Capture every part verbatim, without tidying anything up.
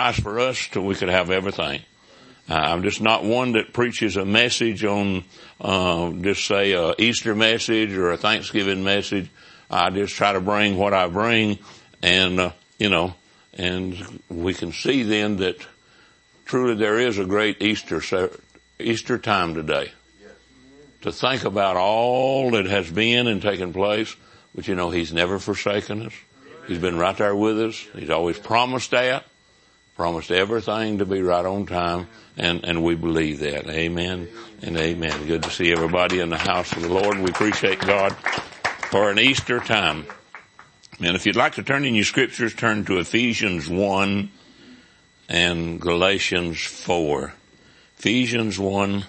sacrifice for us till we could have everything. Uh, I'm just not one that preaches a message on, uh, just say a Easter message or a Thanksgiving message. I just try to bring what I bring, and, uh, you know, and we can see then that truly there is a great Easter, Easter time today. To think about all that has been and taken place, but you know, He's never forsaken us. He's been right there with us. He's always promised that, promised everything to be right on time, and, and we believe that. Amen and amen. Good to see everybody in the house of the Lord. We appreciate God for an Easter time. And if you'd like to turn in your scriptures, turn to Ephesians one and Galatians four. Ephesians one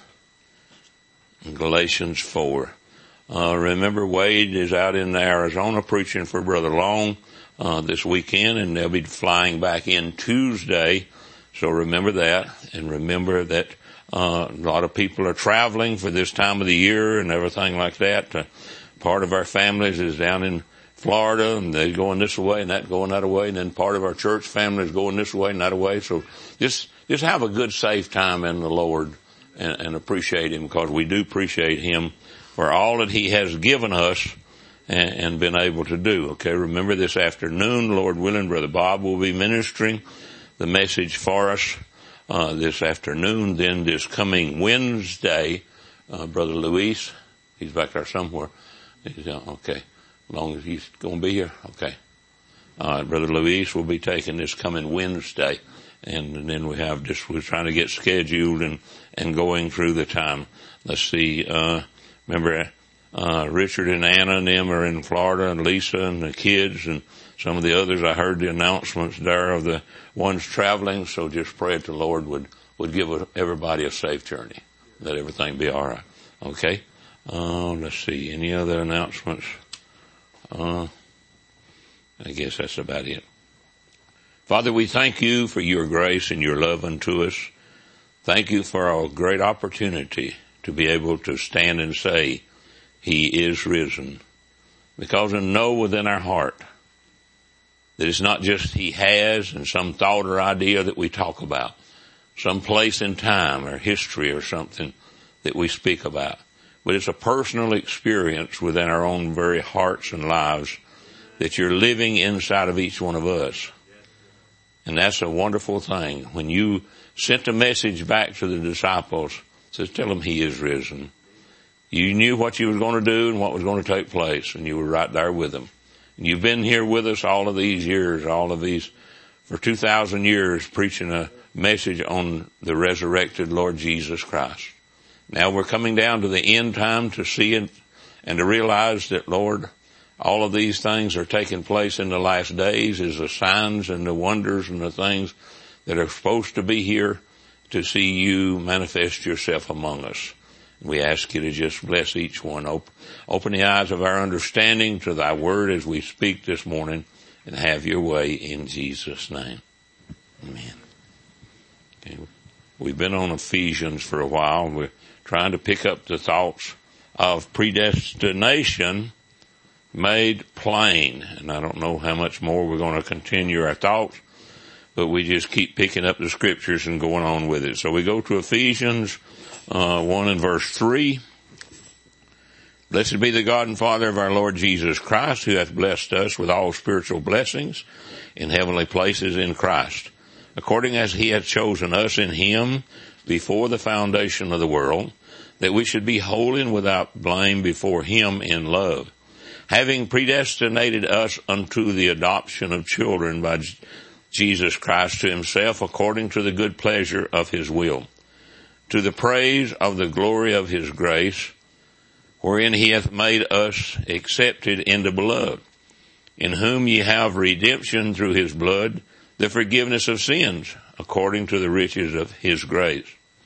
and Galatians four. Uh, remember Wade is out in Arizona preaching for Brother Long, uh, this weekend, and they'll be flying back in Tuesday. So remember that, and remember that, uh, a lot of people are traveling for this time of the year and everything like that. Uh, part of our families is down in Florida, and they're going this way and that going that way, and then part of our church family is going this way and that way. So just, just have a good, safe time in the Lord, and, and appreciate Him, because we do appreciate Him for all that He has given us and, and been able to do. Okay, remember this afternoon, Lord willing, Brother Bob will be ministering the message for us, uh, this afternoon. Then this coming Wednesday, uh, Brother Luis, he's back there somewhere. He's, uh, okay. As long as he's going to be here. Okay. Uh, Brother Luis will be taking this coming Wednesday. And, and then we have just, we're trying to get scheduled and, and going through the time. Let's see, uh, remember, uh, Richard and Anna and them are in Florida, and Lisa and the kids and some of the others. I heard the announcements there of the ones traveling. So just pray that the Lord would, would give everybody a safe journey. Let everything be all right. Okay. Uh, let's see. Any other announcements? Uh, I guess that's about it. Father, we thank You for Your grace and Your love unto us. Thank You for our great opportunity to be able to stand and say, He is risen. Because we know within our heart that it's not just He has and some thought or idea that we talk about, some place in time or history or something that we speak about. But it's a personal experience within our own very hearts and lives that You're living inside of each one of us. And that's a wonderful thing. When You sent a message back to the disciples, says, tell them He is risen. You knew what You was going to do and what was going to take place, and You were right there with them. And You've been here with us all of these years, all of these, for two thousand years, preaching a message on the resurrected Lord Jesus Christ. Now we're coming down to the end time to see it and to realize that, Lord, all of these things are taking place in the last days as the signs and the wonders and the things that are supposed to be here to see You manifest Yourself among us. We ask You to just bless each one. Open, open the eyes of our understanding to Thy word as we speak this morning, and have Your way in Jesus' name. Amen. Okay. We've been on Ephesians for a while. We're trying to pick up the thoughts of predestination made plain. And I don't know how much more we're going to continue our thoughts, but we just keep picking up the scriptures and going on with it. So we go to Ephesians uh, one and verse three. Blessed be the God and Father of our Lord Jesus Christ, who hath blessed us with all spiritual blessings in heavenly places in Christ, according as He hath chosen us in Him before the foundation of the world, that we should be holy and without blame before Him in love, having predestinated us unto the adoption of children by Jesus Christ to Himself, according to the good pleasure of His will, to the praise of the glory of His grace, wherein He hath made us accepted in the beloved, in whom ye have redemption through His blood, the forgiveness of sins, according to the riches of His grace,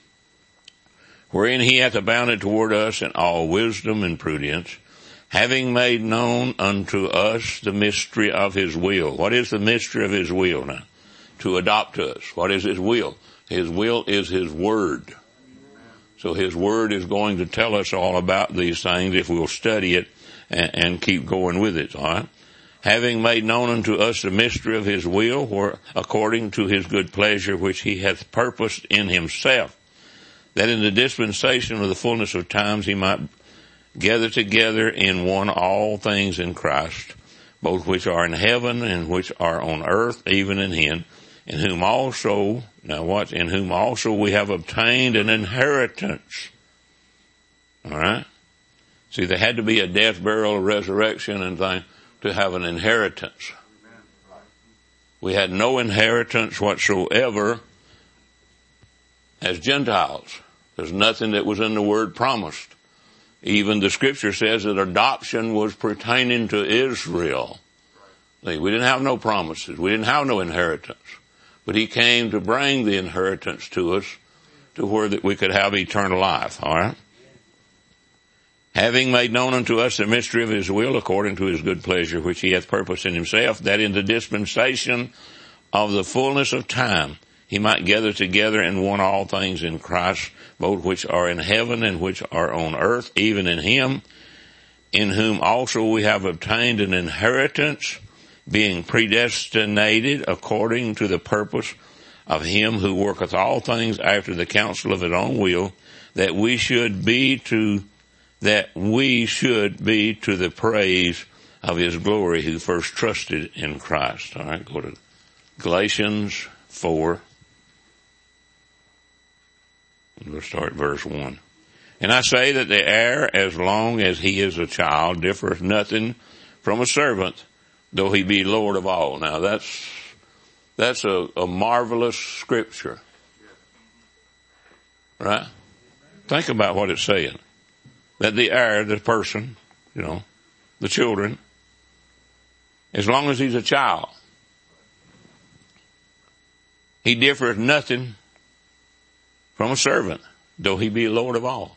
wherein He hath abounded toward us in all wisdom and prudence, having made known unto us the mystery of His will. What is the mystery of His will now? To adopt us. What is His will? His will is His word. So His word is going to tell us all about these things if we'll study it and, and keep going with it, all right? having made known unto us the mystery of his will, where, according to his good pleasure, which he hath purposed in himself, that in the dispensation of the fullness of times he might gather together in one all things in Christ, both which are in heaven and which are on earth, even in him, in whom also, now what, in whom also we have obtained an inheritance. All right? See, there had to be a death, burial, resurrection, and thing to have an inheritance. We had no inheritance whatsoever as Gentiles. There's nothing that was in the word promised. Even the scripture says that adoption was pertaining to Israel. We didn't have no promises. We didn't have no inheritance. But he came to bring the inheritance to us to where that we could have eternal life. All right? Having made known unto us the mystery of his will, according to his good pleasure, which he hath purposed in himself, that in the dispensation of the fullness of time he might gather together in one all things in Christ, both which are in heaven and which are on earth, even in him, in whom also we have obtained an inheritance, being predestinated according to the purpose of him who worketh all things after the counsel of his own will, that we should be to that we should be to the praise of his glory, who first trusted in Christ. All right, go to Galatians four. We'll start verse one. And I say that the heir, as long as he is a child, differeth nothing from a servant, though he be Lord of all. Now that's, that's a, a marvelous scripture. Right? Think about what it's saying. That the heir, the person, you know, the children, as long as he's a child, he differeth nothing from a servant, though he be Lord of all.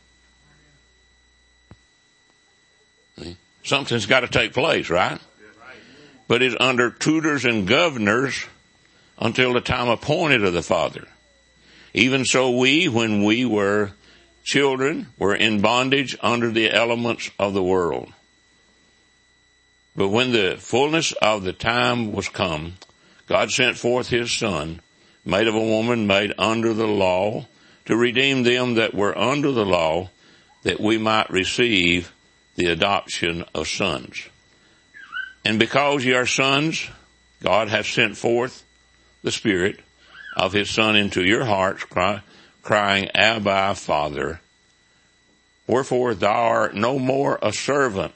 See? Something's got to take place, right? But is under tutors and governors until the time appointed of the Father. Even so we, when we were children, were in bondage under the elements of the world. But when the fullness of the time was come, God sent forth his Son, made of a woman, made under the law, to redeem them that were under the law, that we might receive the adoption of sons. And because ye are sons, God hath sent forth the Spirit of his Son into your hearts, cry, crying, Abba, Father. Wherefore thou art no more a servant,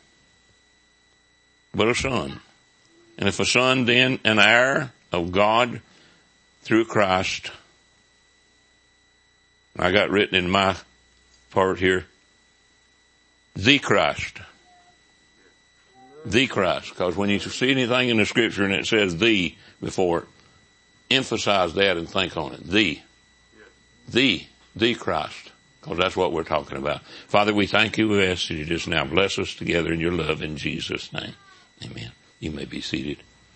but a son. And if a son, then an heir of God through Christ. I got written in my part here, the Christ. The Christ. Because when you see anything in the scripture and it says the before, emphasize that and think on it. The. The. The Christ. Because that's what we're talking about. Father, we thank you. We ask you just now bless us together in your love in Jesus' name. Amen. You may be seated.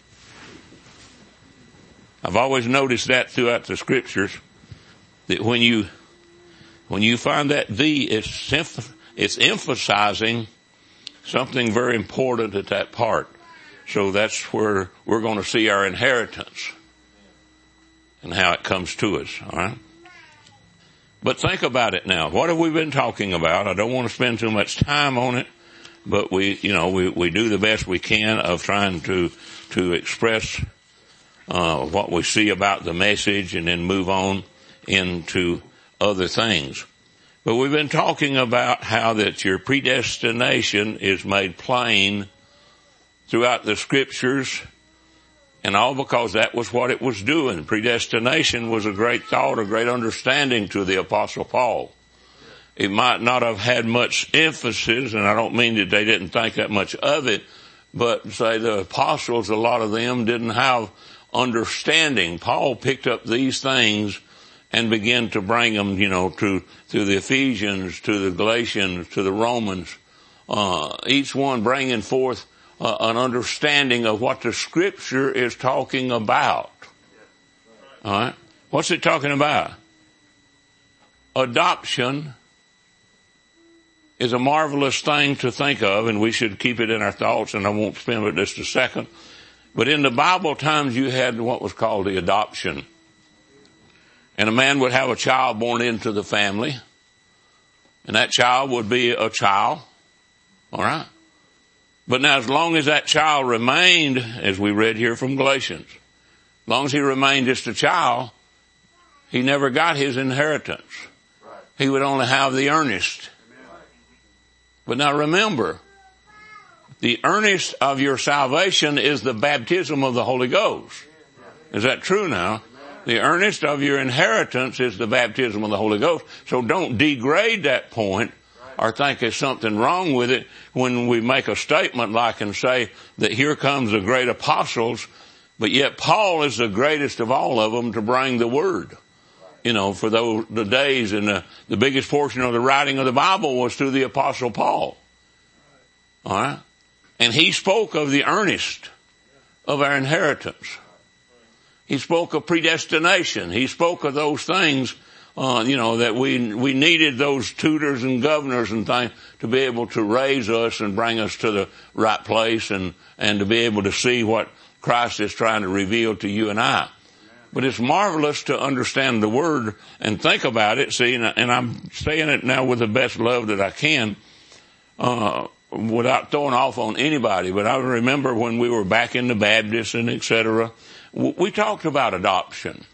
I've always noticed that throughout the scriptures, that when you, when you find that the, it's, it's emphasizing something very important at that part. So that's where we're going to see our inheritance and how it comes to us. All right. But think about it now. What have we been talking about? I don't want to spend too much time on it, but we, you know, we, we do the best we can of trying to, to express, uh, what we see about the message and then move on into other things. But we've been talking about how that your predestination is made plain throughout the scriptures, and all because that was what it was doing. Predestination was a great thought, a great understanding to the Apostle Paul. It might not have had much emphasis, and I don't mean that they didn't think that much of it, but say the apostles, a lot of them didn't have understanding. Paul picked up these things and began to bring them, you know, to, to the Ephesians, to the Galatians, to the Romans, uh, each one bringing forth uh, an understanding of what the scripture is talking about. All right. What's it talking about? Adoption is a marvelous thing to think of, and we should keep it in our thoughts, and I won't spend it just a second. But in the Bible times, you had what was called the adoption. And a man would have a child born into the family, and that child would be a child. All right? But now, as long as that child remained, as we read here from Galatians, as long as he remained just a child, he never got his inheritance. He would only have the earnest. But now remember, the earnest of your salvation is the baptism of the Holy Ghost. Is that true now? The earnest of your inheritance is the baptism of the Holy Ghost. So don't degrade that point or think there's something wrong with it when we make a statement like and say that here comes the great apostles, but yet Paul is the greatest of all of them to bring the word. You know, for those, the days, and the, the biggest portion of the writing of the Bible was through the apostle Paul. All right? And he spoke of the earnest of our inheritance. He spoke of predestination. He spoke of those things, uh, you know, that we, we needed those tutors and governors and things to be able to raise us and bring us to the right place and, and to be able to see what Christ is trying to reveal to you and I. But it's marvelous to understand the word and think about it. See, and, and I'm saying it now with the best love that I can, uh, without throwing off on anybody. But I remember when we were back in the Baptist and et cetera, we talked about adoption.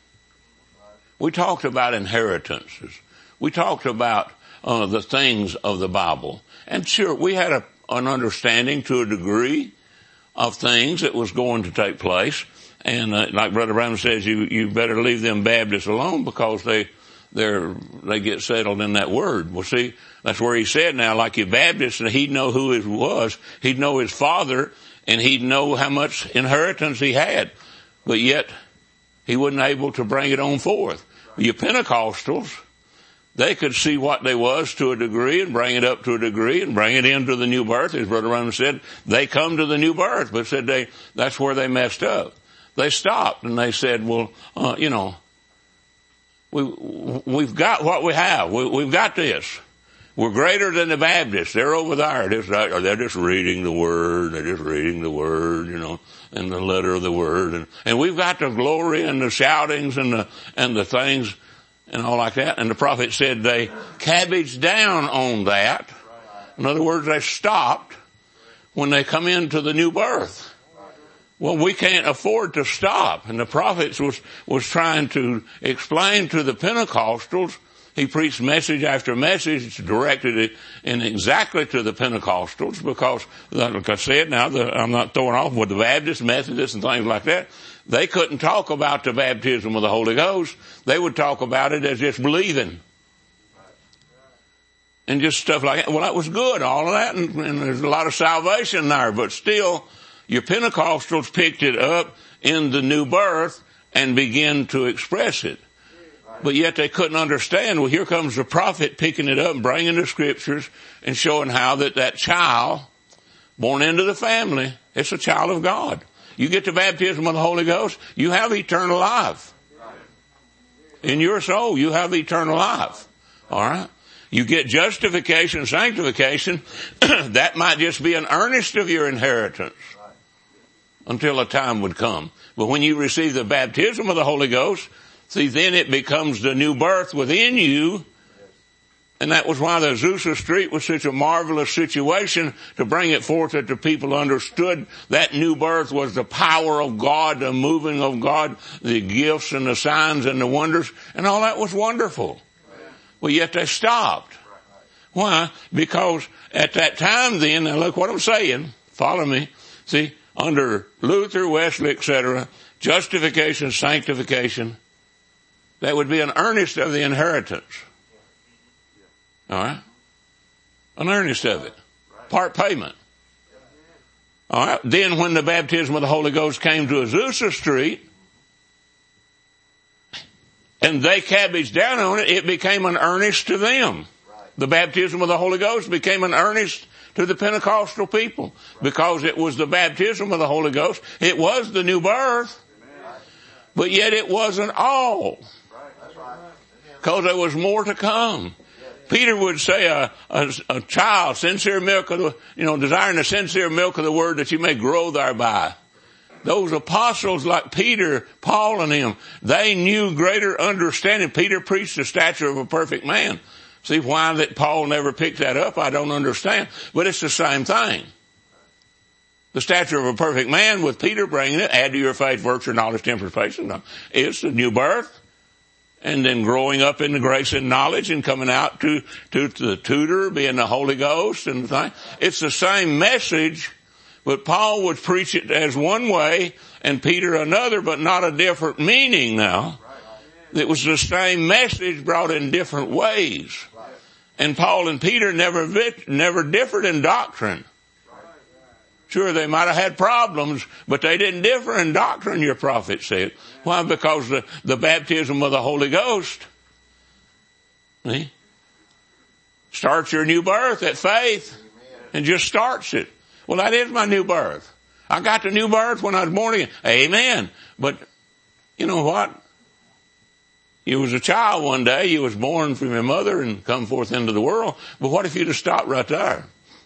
We talked about inheritances. We talked about uh, the things of the Bible. And sure, we had a, an understanding to a degree of things that was going to take place. And uh, like Brother Brown says, you you better leave them Baptists alone because they they're they get settled in that word. Well, see, that's where he said now, like you Baptists, and he'd know who he was, he'd know his father, and he'd know how much inheritance he had. But yet, he wasn't able to bring it on forth. You Pentecostals, they could see what they was to a degree and bring it up to a degree and bring it into the new birth. As Brother Brown said, they come to the new birth, but said they that's where they messed up. They stopped and they said, well, uh, you know, we, we've got what we have. We, we've got this. We're greater than the Baptists. They're over there. They're just, they're just reading the Word. They're just reading the Word, you know, and the letter of the Word. And, and we've got the glory and the shoutings and the, and the things and all like that. And the prophet said they cabbaged down on that. In other words, they stopped when they come into the new birth. Well, we can't afford to stop. And the prophets was, was trying to explain to the Pentecostals. He preached message after message, directed it in exactly to the Pentecostals because, like I said now, the, I'm not throwing off with the Baptists, Methodists and things like that. They couldn't talk about the baptism of the Holy Ghost. They would talk about it as just believing. And just stuff like that. Well, that was good, all of that, and, and there's a lot of salvation there, but still, your Pentecostals picked it up in the new birth and began to express it. But yet they couldn't understand. Well, here comes the prophet picking it up and bringing the scriptures and showing how that that child born into the family, it's a child of God. You get the baptism of the Holy Ghost, you have eternal life. In your soul, you have eternal life. All right? You get justification, sanctification. That might just be an earnest of your inheritance until a time would come. But when you receive the baptism of the Holy Ghost, see, then it becomes the new birth within you. And that was why the Azusa Street was such a marvelous situation to bring it forth that the people understood that new birth was the power of God, the moving of God, the gifts and the signs and the wonders, and all that was wonderful. Well, yet they stopped. Why? Because at that time then, now look what I'm saying, follow me, see, under Luther, Wesley, et cetera, justification, sanctification, that would be an earnest of the inheritance. All right? An earnest of it. Part payment. All right? Then when the baptism of the Holy Ghost came to Azusa Street, and they cabbaged down on it, it became an earnest to them. The baptism of the Holy Ghost became an earnest to the Pentecostal people because it was the baptism of the Holy Ghost. It was the new birth, but yet it wasn't all because there was more to come. Peter would say a, a, a child, sincere milk of the, you know, desiring the sincere milk of the word that you may grow thereby. Those apostles like Peter, Paul and him, they knew greater understanding. Peter preached the stature of a perfect man. See why that Paul never picked that up, I don't understand. But it's the same thing. The stature of a perfect man with Peter bringing it, add to your faith, virtue, knowledge, temperance, patience. It's the new birth. And then growing up in the grace and knowledge and coming out to, to, to the tutor, being the Holy Ghost and the thing. It's the same message, but Paul would preach it as one way and Peter another, but not a different meaning now. It was the same message brought in different ways. And Paul and Peter never, never differed in doctrine. Sure, they might have had problems, but they didn't differ in doctrine, your prophet said. Why? Because the, the baptism of the Holy Ghost, see, starts your new birth at faith and just starts it. Well, that is my new birth. I got the new birth when I was born again. Amen. But you know what? You was a child one day. You was born from your mother and come forth into the world. But what if you'd have stopped right there?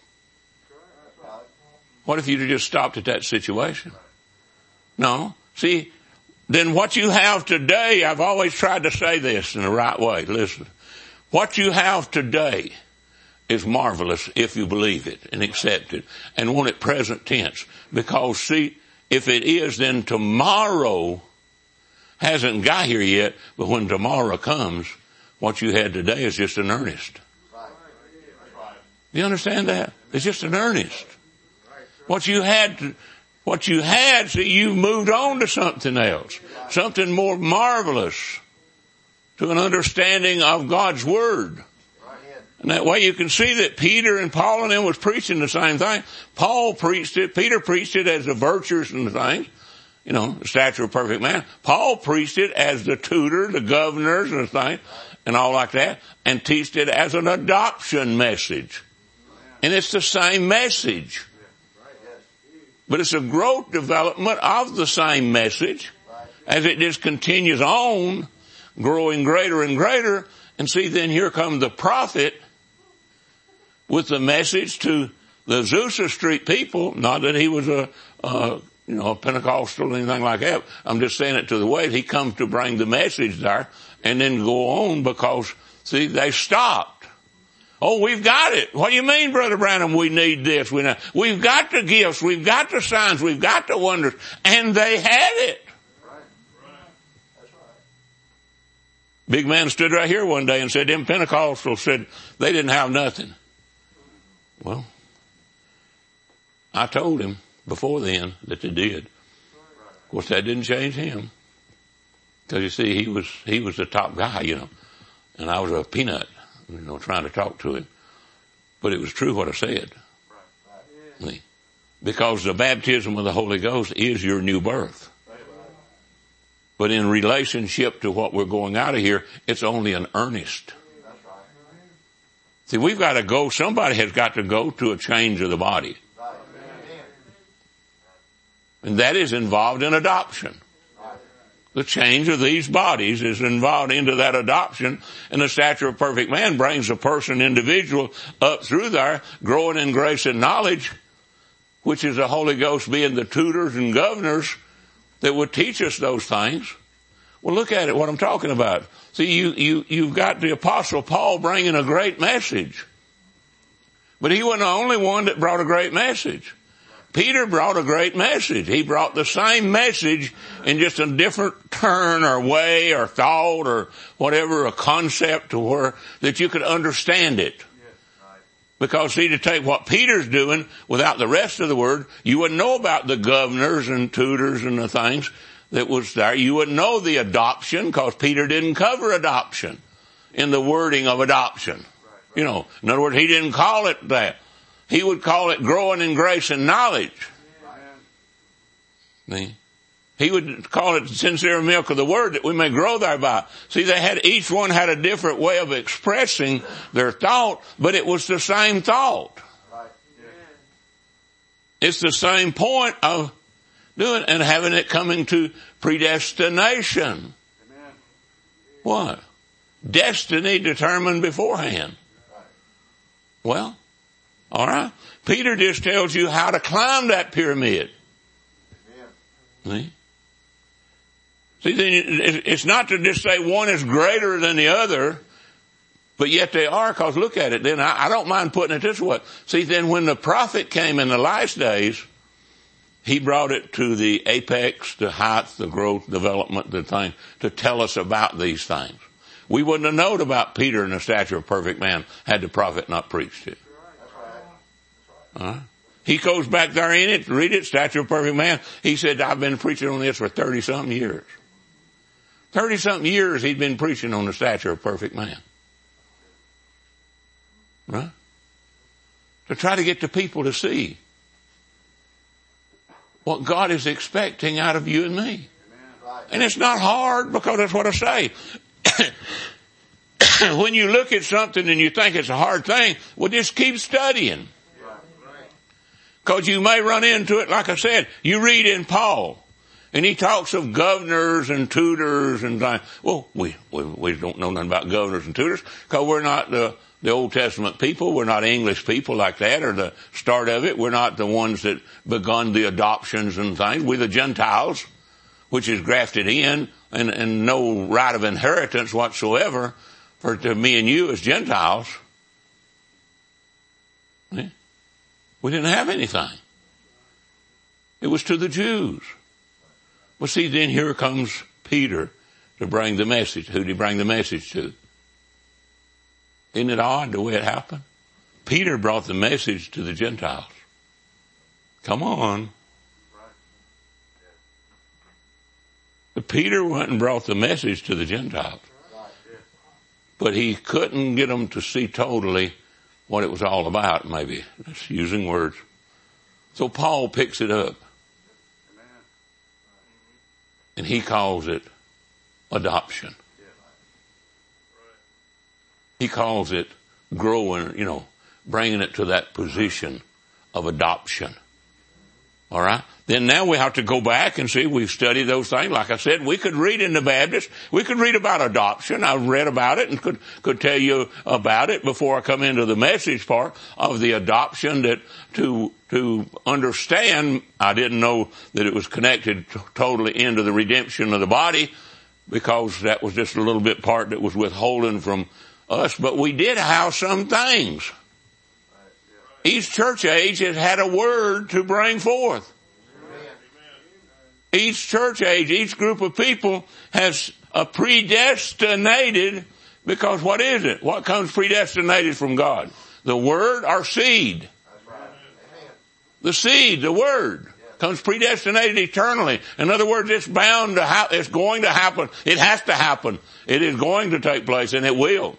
What if you'd have just stopped at that situation? No. See, then what you have today, I've always tried to say this in the right way. Listen. What you have today is marvelous if you believe it and accept it and want it present tense. Because see, if it is, then tomorrow hasn't got here yet, but when tomorrow comes, what you had today is just an earnest. You understand that? It's just an earnest. What you had, to, what you had, see, you've moved on to something else, something more marvelous, to an understanding of God's Word. And that way you can see that Peter and Paul and them was preaching the same thing. Paul preached it, Peter preached it as the virtues and the things, you know, the stature of a perfect man. Paul preached it as the tutor, the governors and the thing, and all like that, and teached it as an adoption message. And it's the same message. But it's a growth development of the same message as it just continues on, growing greater and greater. And see, then here comes the prophet with the message to the Azusa Street people. Not that he was a, uh, you know, a Pentecostal or anything like that. I'm just saying it to the way he comes to bring the message there and then go on because, see, they stopped. Oh, we've got it. What do you mean, Brother Branham, we need this? We know. We've got the gifts. We've got the signs. We've got the wonders. And they had it. Right. Right. That's right. Big man stood right here one day and said, them Pentecostals said they didn't have nothing. Well, I told him before then that they did. Of course, that didn't change him. Because you see, he was, he was the top guy, you know. And I was a peanut. You know, trying to talk to him. But it was true what I said. Right, right. Because the baptism of the Holy Ghost is your new birth. Right. But in relationship to what we're going out of here, it's only an earnest. That's right. See, we've got to go, somebody has got to go to a change of the body. Right. And that is involved in adoption. The change of these bodies is involved into that adoption, and the stature of perfect man brings a person, individual, up through there, growing in grace and knowledge, which is the Holy Ghost being the tutors and governors that would teach us those things. Well, look at it, what I'm talking about. See, you, you, you've got the Apostle Paul bringing a great message. But he wasn't the only one that brought a great message. Peter brought a great message. He brought the same message in just a different turn or way or thought or whatever, a concept to where that you could understand it. Because see, to take what Peter's doing without the rest of the word, you wouldn't know about the governors and tutors and the things that was there. You wouldn't know the adoption because Peter didn't cover adoption in the wording of adoption. You know, in other words, he didn't call it that. He would call it growing in grace and knowledge. See? He would call it sincere milk of the word that we may grow thereby. See, they had, each one had a different way of expressing their thought, but it was the same thought. It's the same point of doing and having it coming to predestination. What? Destiny determined beforehand. Well, all right. Peter just tells you how to climb that pyramid. See? See, then it's not to just say one is greater than the other, but yet they are, because look at it. Then I, I don't mind putting it this way. See, then when the prophet came in the last days, he brought it to the apex, the height, the growth, development, the thing, to tell us about these things. We wouldn't have known about Peter and the stature of perfect man had the prophet not preached it. Uh, he goes back there in it, read it, stature of perfect man. He said, I've been preaching on this for thirty something years. thirty something years he'd been preaching on the stature of perfect man. Right? To try to get the people to see what God is expecting out of you and me. And it's not hard, because that's what I say. When you look at something and you think it's a hard thing, well, just keep studying. Because you may run into it, like I said, you read in Paul, and he talks of governors and tutors and things. Well, we, we, we don't know nothing about governors and tutors, because we're not the, the Old Testament people. We're not English people like that, or the start of it. We're not the ones that begun the adoptions and things. We're the Gentiles, which is grafted in, and, and no right of inheritance whatsoever for to me and you as Gentiles. Yeah. We didn't have anything. It was to the Jews. Well, see, then here comes Peter to bring the message. Who did he bring the message to? Isn't it odd the way it happened? Peter brought the message to the Gentiles. Come on. But Peter went and brought the message to the Gentiles. But he couldn't get them to see totally what it was all about, maybe. That's using words. So Paul picks it up. And he calls it adoption. He calls it growing, you know, bringing it to that position of adoption. All right? Then now we have to go back and see, we've studied those things. Like I said, we could read in the Baptist, we could read about adoption. I've read about it and could, could tell you about it before I come into the message part of the adoption, that to, to understand, I didn't know that it was connected t- totally into the redemption of the body, because that was just a little bit part that was withholding from us. But we did have some things. Each church age has had a word to bring forth. Each church age, each group of people has a predestinated, because what is it? What comes predestinated from God? The word or seed? The seed, the word, comes predestinated eternally. In other words, it's bound to happen. It's going to happen. It has to happen. It is going to take place, and it will.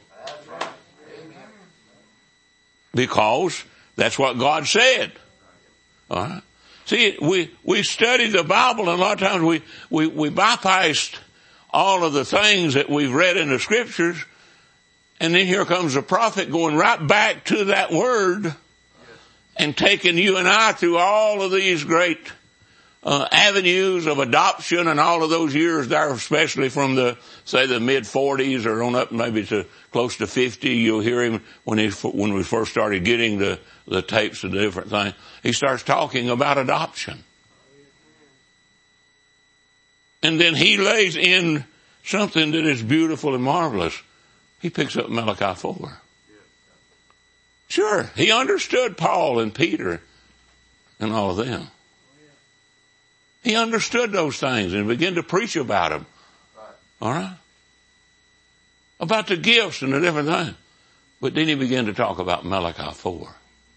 Because that's what God said. All right. See, we, we studied the Bible, and a lot of times we, we, we bypassed all of the things that we've read in the scriptures, and then here comes the prophet going right back to that word and taking you and I through all of these great uh, avenues of adoption, and all of those years there, especially from the, say, the mid forties or on up maybe to close to fifty. You'll hear him when he, when we first started getting the, the tapes and the different things. He starts talking about adoption. And then he lays in something that is beautiful and marvelous. He picks up Malachi four. Sure, he understood Paul and Peter and all of them. He understood those things and began to preach about them. All right? About the gifts and the different things. But then he began to talk about Malachi four.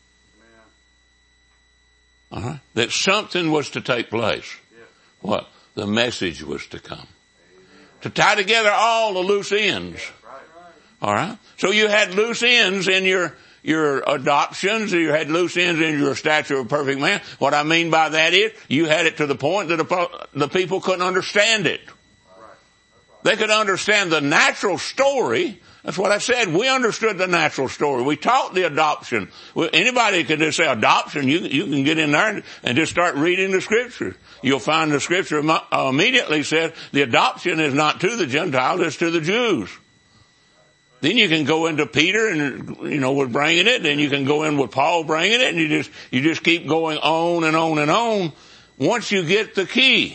All right? That something was to take place. What? The message was to come. To tie together all the loose ends. All right? So you had loose ends in your your adoptions, you had loose ends in your stature of a perfect man. What I mean by that is, you had it to the point that the people couldn't understand it. They could understand the natural story. That's what I said. We understood the natural story. We taught the adoption. Anybody could just say adoption. You, you can get in there and, and just start reading the scriptures. You'll find the scripture immediately said the adoption is not to the Gentiles, it's to the Jews. Then you can go into Peter and, you know, with bringing it. Then you can go in with Paul bringing it, and you just, you just keep going on and on and on once you get the key.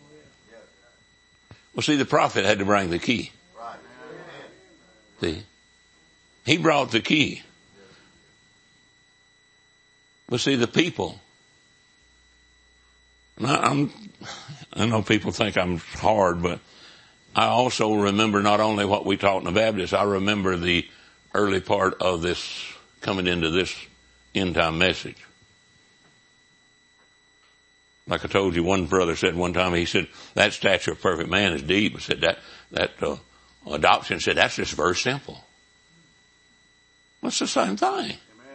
Well, see, the prophet had to bring the key. See? He brought the key. But see, the people, I'm, I know people think I'm hard, but I also remember not only what we taught in the Baptist, I remember the early part of this, coming into this end time message. Like I told you, one brother said one time, he said, that stature of perfect man is deep. I said that, that, uh, adoption said, that's just very simple. It's the same thing.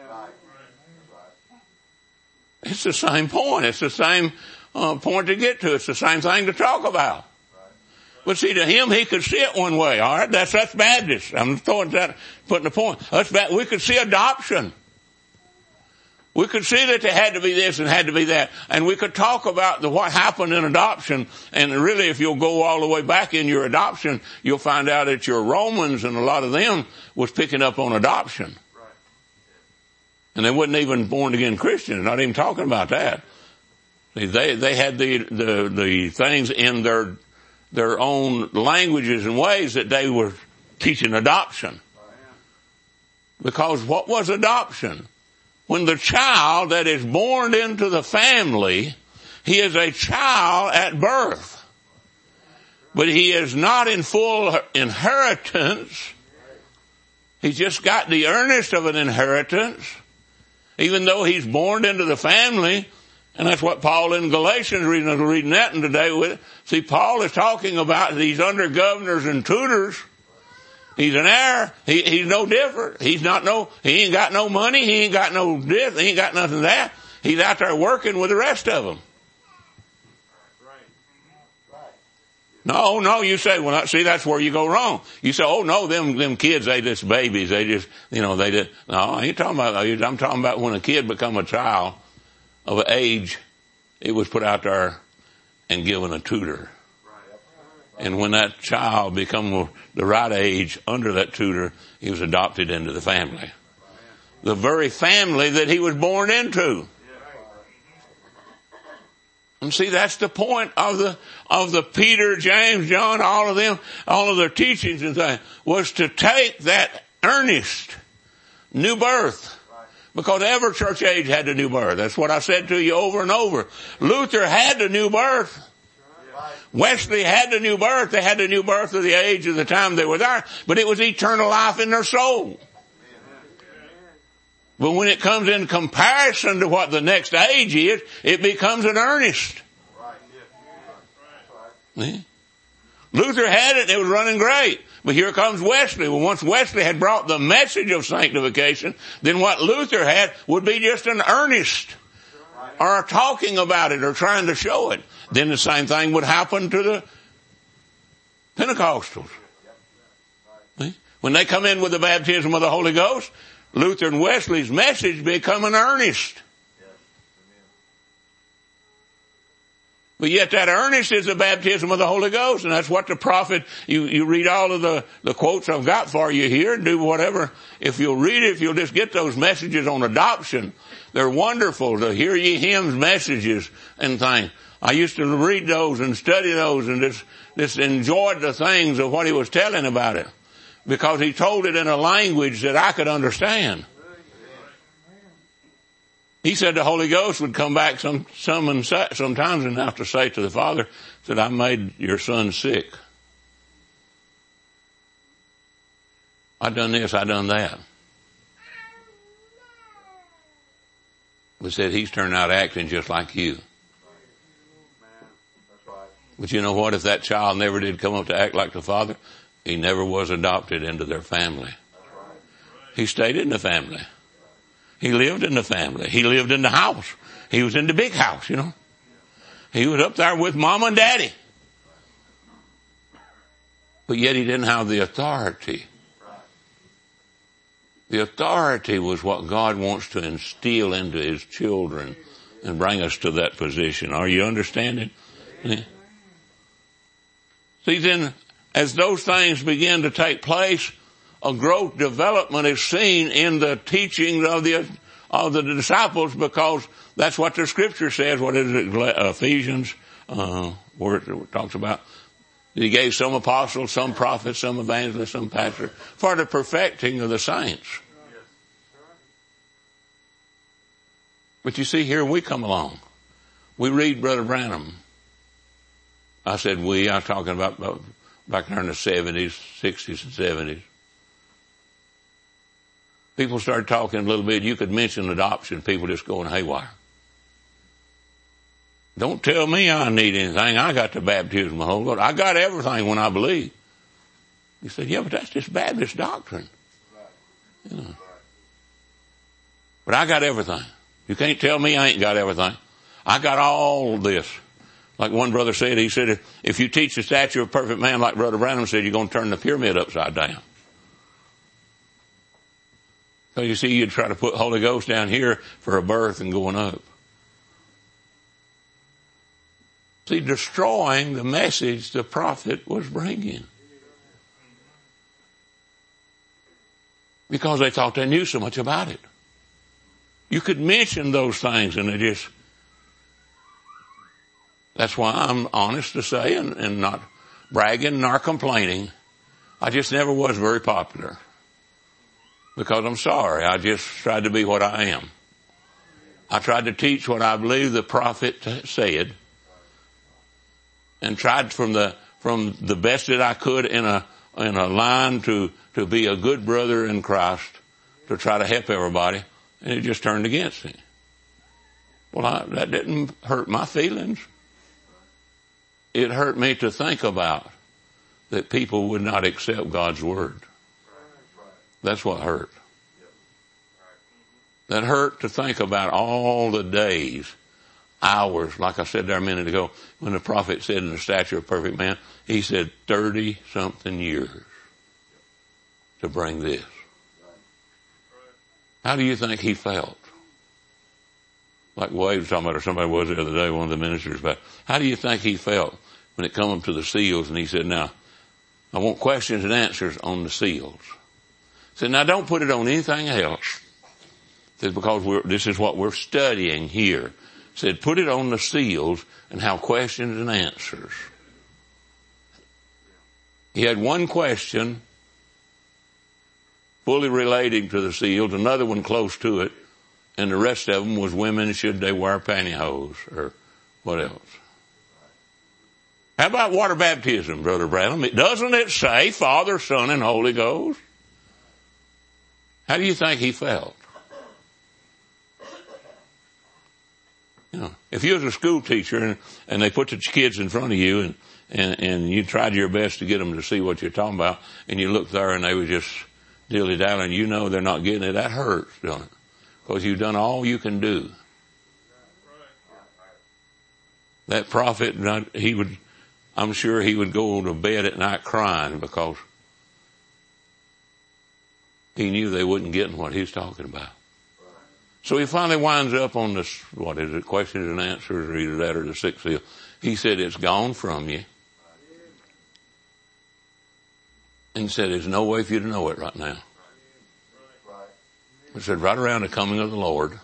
It's the same point. It's the same uh, point to get to. It's the same thing to talk about. But see, to him, he could see it one way. All right, that's us Baptists. I'm throwing that, putting the point. Us Baptists, we could see adoption. We could see that there had to be this and had to be that. And we could talk about the, what happened in adoption. And really, if you'll go all the way back in your adoption, you'll find out that your Romans and a lot of them was picking up on adoption. Right. And they wasn't even born again Christians, not even talking about that. See, they, they had the, the, the things in their, their own languages and ways that they were teaching adoption. Because what was adoption? When the child that is born into the family, he is a child at birth. But he is not in full inheritance. He's just got the earnest of an inheritance, even though he's born into the family. And that's what Paul in Galatians, reading, reading that in today with it. See, Paul is talking about these under governors and tutors. He's an heir. He, he's no different. He's not no, he ain't got no money. He ain't got no this. He ain't got nothing of that. He's out there working with the rest of them. No, no, you say, well, see, that's where you go wrong. You say, oh no, them, them kids, they just babies. They just, you know, they just, no, I ain't talking about, I'm talking about when a kid become a child of age, it was put out there and given a tutor. And when that child become the right age under that tutor, he was adopted into the family. The very family that he was born into. And see, that's the point of the, of the Peter, James, John, all of them, all of their teachings and things, was to take that earnest new birth. Because every church age had a new birth. That's what I said to you over and over. Luther had the new birth. Wesley had the new birth. They had the new birth of the age of the time they were there, but it was eternal life in their soul. But when it comes in comparison to what the next age is, it becomes an earnest. Yeah. Luther had it, it was running great. But here comes Wesley. Well, once Wesley had brought the message of sanctification, then what Luther had would be just an earnest, or talking about it, or trying to show it. Then the same thing would happen to the Pentecostals. When they come in with the baptism of the Holy Ghost, Luther and Wesley's message become an earnest. But yet that earnest is the baptism of the Holy Ghost, and that's what the prophet, you, you read all of the, the quotes I've got for you here, and do whatever. If you'll read it, if you'll just get those messages on adoption, they're wonderful to hear ye hymns, messages, and things. I used to read those and study those and just, just enjoyed the things of what he was telling about it. Because he told it in a language that I could understand. He said the Holy Ghost would come back some, some and say, sometimes and have to say to the Father, said, I made your son sick. I done this, I done that. But said he's turned out acting just like you. But you know what? If that child never did come up to act like the father, he never was adopted into their family. He stayed in the family. He lived in the family. He lived in the house. He was in the big house, you know. He was up there with mom and daddy. But yet he didn't have the authority. The authority was what God wants to instill into his children and bring us to that position. Are you understanding? Yeah. See, then, as those things begin to take place, a growth development is seen in the teachings of the, of the disciples, because that's what the scripture says. What is it? Ephesians, uh, where it talks about he gave some apostles, some prophets, some evangelists, some pastors for the perfecting of the saints. But you see, here we come along. We read Brother Branham. I said we, I was talking about, about back there in the seventies, sixties and seventies. People started talking a little bit. You could mention adoption, people just going haywire. Don't tell me I need anything. I got the baptism of the Holy Ghost. I got everything when I believe. He said, yeah, but that's just Baptist doctrine. You know. But I got everything. You can't tell me I ain't got everything. I got all this. Like one brother said, he said, if you teach the stature of a perfect man, like Brother Branham said, you're going to turn the pyramid upside down. So you see, you'd try to put Holy Ghost down here for a birth and going up. See, destroying the message the prophet was bringing. Because they thought they knew so much about it. You could mention those things and they just, that's why I'm honest to say, and, and not bragging nor complaining, I just never was very popular. Because I'm sorry, I just tried to be what I am. I tried to teach what I believe the prophet said, and tried from the from the best that I could in a in a line to to be a good brother in Christ, to try to help everybody, and it just turned against me. Well, I, that didn't hurt my feelings. It hurt me to think about that people would not accept God's word. That's what hurt. That hurt to think about all the days, hours, like I said there a minute ago, when the prophet said in the stature of a perfect man, he said thirty something years to bring this. How do you think he felt? Like Wade was talking about, or somebody was the other day, one of the ministers, about how do you think he felt when it came to the seals, and he said, now, I want questions and answers on the seals. He said, now don't put it on anything else. He said, because we're, this is what we're studying here. He said, put it on the seals and have questions and answers. He had one question fully relating to the seals, another one close to it, and the rest of them was women, should they wear pantyhose or what else? How about water baptism, Brother Branham? Doesn't it say Father, Son, and Holy Ghost? How do you think he felt? You know, if you was a school teacher and, and they put the kids in front of you and, and, and you tried your best to get them to see what you're talking about, and you looked there and they were just dilly-dallying, you know they're not getting it, that hurts, don't it? Because you've done all you can do. That prophet, he would, I'm sure he would go to bed at night crying because he knew they wouldn't get what he's talking about. So he finally winds up on this, what is it, questions and answers, or either that or the sixth seal. He said, it's gone from you. And he said, there's no way for you to know it right now. He said, right around the coming of the Lord.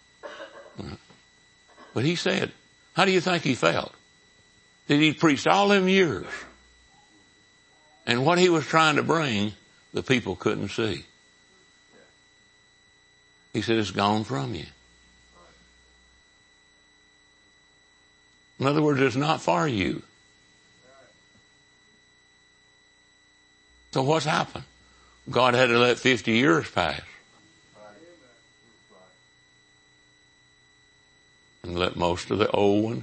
But he said, how do you think he felt? That he preached all them years. And what he was trying to bring, the people couldn't see. He said, it's gone from you. In other words, it's not for you. So what's happened? God had to let fifty years pass. And let most of the old ones,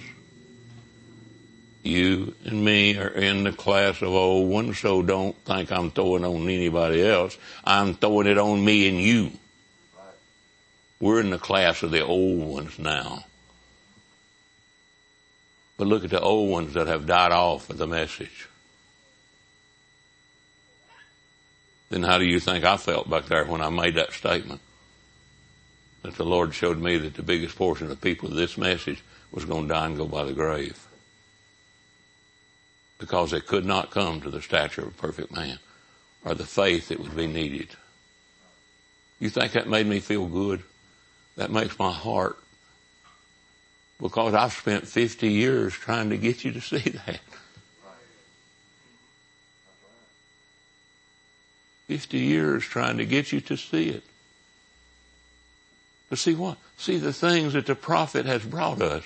you and me are in the class of old ones, so don't think I'm throwing it on anybody else. I'm throwing it on me and you. We're in the class of the old ones now. But look at the old ones that have died off of the message. Then how do you think I felt back there when I made that statement? That the Lord showed me that the biggest portion of the people of this message was going to die and go by the grave. Because they could not come to the stature of a perfect man or the faith that would be needed. You think that made me feel good? That makes my heart. Because I've spent fifty years trying to get you to see that. fifty years trying to get you to see it. To see what? See the things that the prophet has brought us.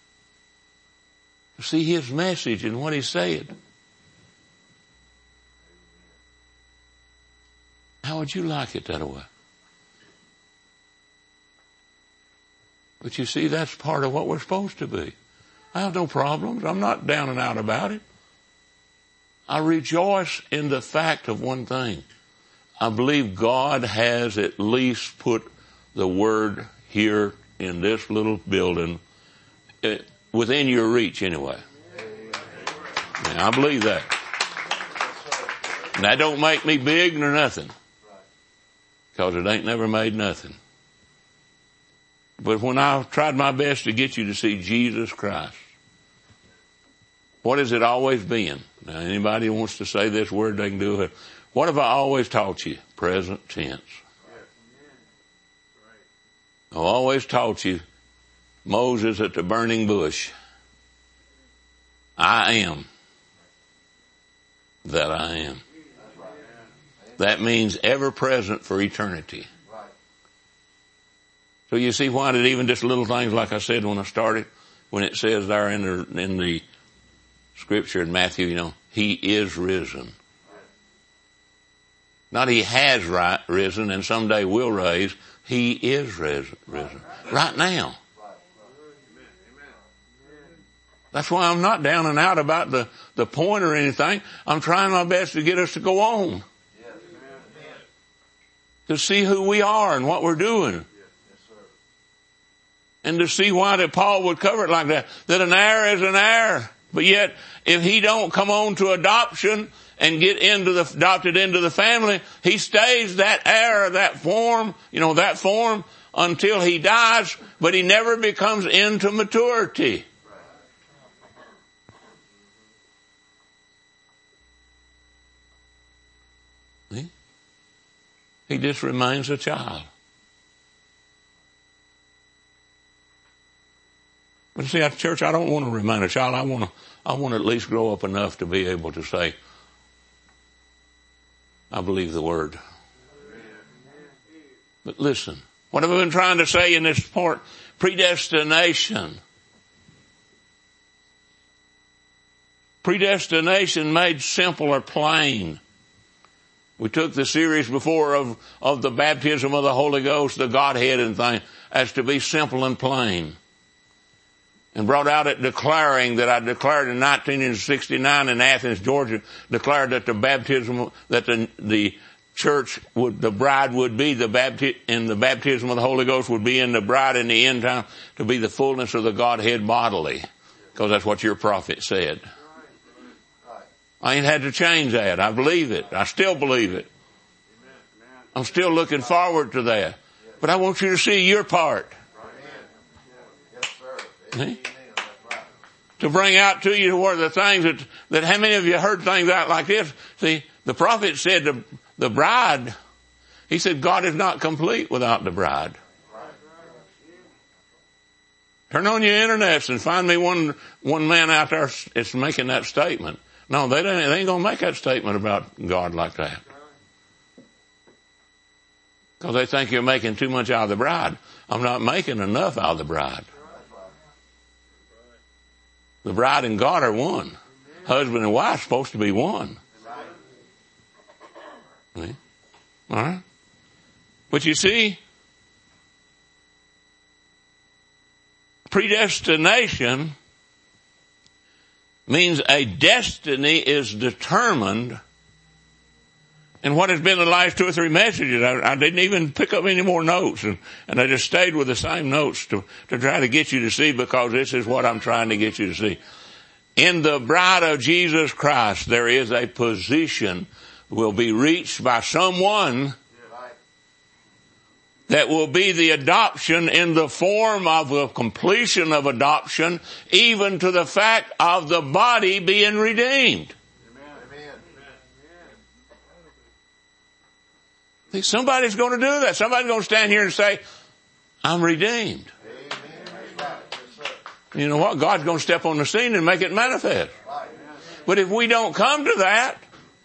To see his message and what he said. How would you like it that way? But you see, that's part of what we're supposed to be. I have no problems. I'm not down and out about it. I rejoice in the fact of one thing. I believe God has at least put the word here in this little building uh, within your reach anyway. Now, I believe that. And that don't make me big nor nothing. Because it ain't never made nothing. But when I've tried my best to get you to see Jesus Christ, what has it always been? Now, anybody who wants to say this word, they can do it. What have I always taught you? Present tense. I've always taught you Moses at the burning bush. I am that I am. That means ever present for eternity. So you see why did even just little things like I said when I started, when it says there in the, in the scripture in Matthew, you know, he is risen. Not he has right, risen and someday will raise. He is risen, risen. Right now. That's why I'm not down and out about the, the point or anything. I'm trying my best to get us to go on. To see who we are and what we're doing. And to see why that Paul would cover it like that. That an heir is an heir. But yet, if he don't come on to adoption and get into the, adopted into the family, he stays that heir, that form, you know, that form until he dies, but he never becomes into maturity. See? He just remains a child. But see, at church, I don't want to remain a child. I want to, I want to at least grow up enough to be able to say, I believe the word. But listen, what have I been trying to say in this part? Predestination. Predestination made simple or plain. We took the series before of, of the baptism of the Holy Ghost, the Godhead and thing, as to be simple and plain. And brought out it declaring that I declared in nineteen sixty-nine in Athens, Georgia, declared that the baptism, that the, the church would, the bride would be the bapti- and the baptism of the Holy Ghost would be in the bride in the end time to be the fullness of the Godhead bodily. Because that's what your prophet said. I ain't had to change that. I believe it. I still believe it. I'm still looking forward to that. But I want you to see your part. See? To bring out to you where the things that, that how many of you heard things out like this? See, the prophet said the, the bride, he said God is not complete without the bride. Turn on your internets and find me one, one man out there that's making that statement. No, they don't, they ain't gonna make that statement about God like that. Because they think you're making too much out of the bride. I'm not making enough out of the bride. The bride and God are one. Husband and wife are supposed to be one. See? All right? But you see, predestination means a destiny is determined. And what has been the last two or three messages, I, I didn't even pick up any more notes. And, and I just stayed with the same notes to, to try to get you to see, because this is what I'm trying to get you to see. In the bride of Jesus Christ, there is a position will be reached by someone that will be the adoption in the form of the completion of adoption, even to the fact of the body being redeemed. See, somebody's going to do that. Somebody's going to stand here and say, I'm redeemed. You know what? God's going to step on the scene and make it manifest. But if we don't come to that,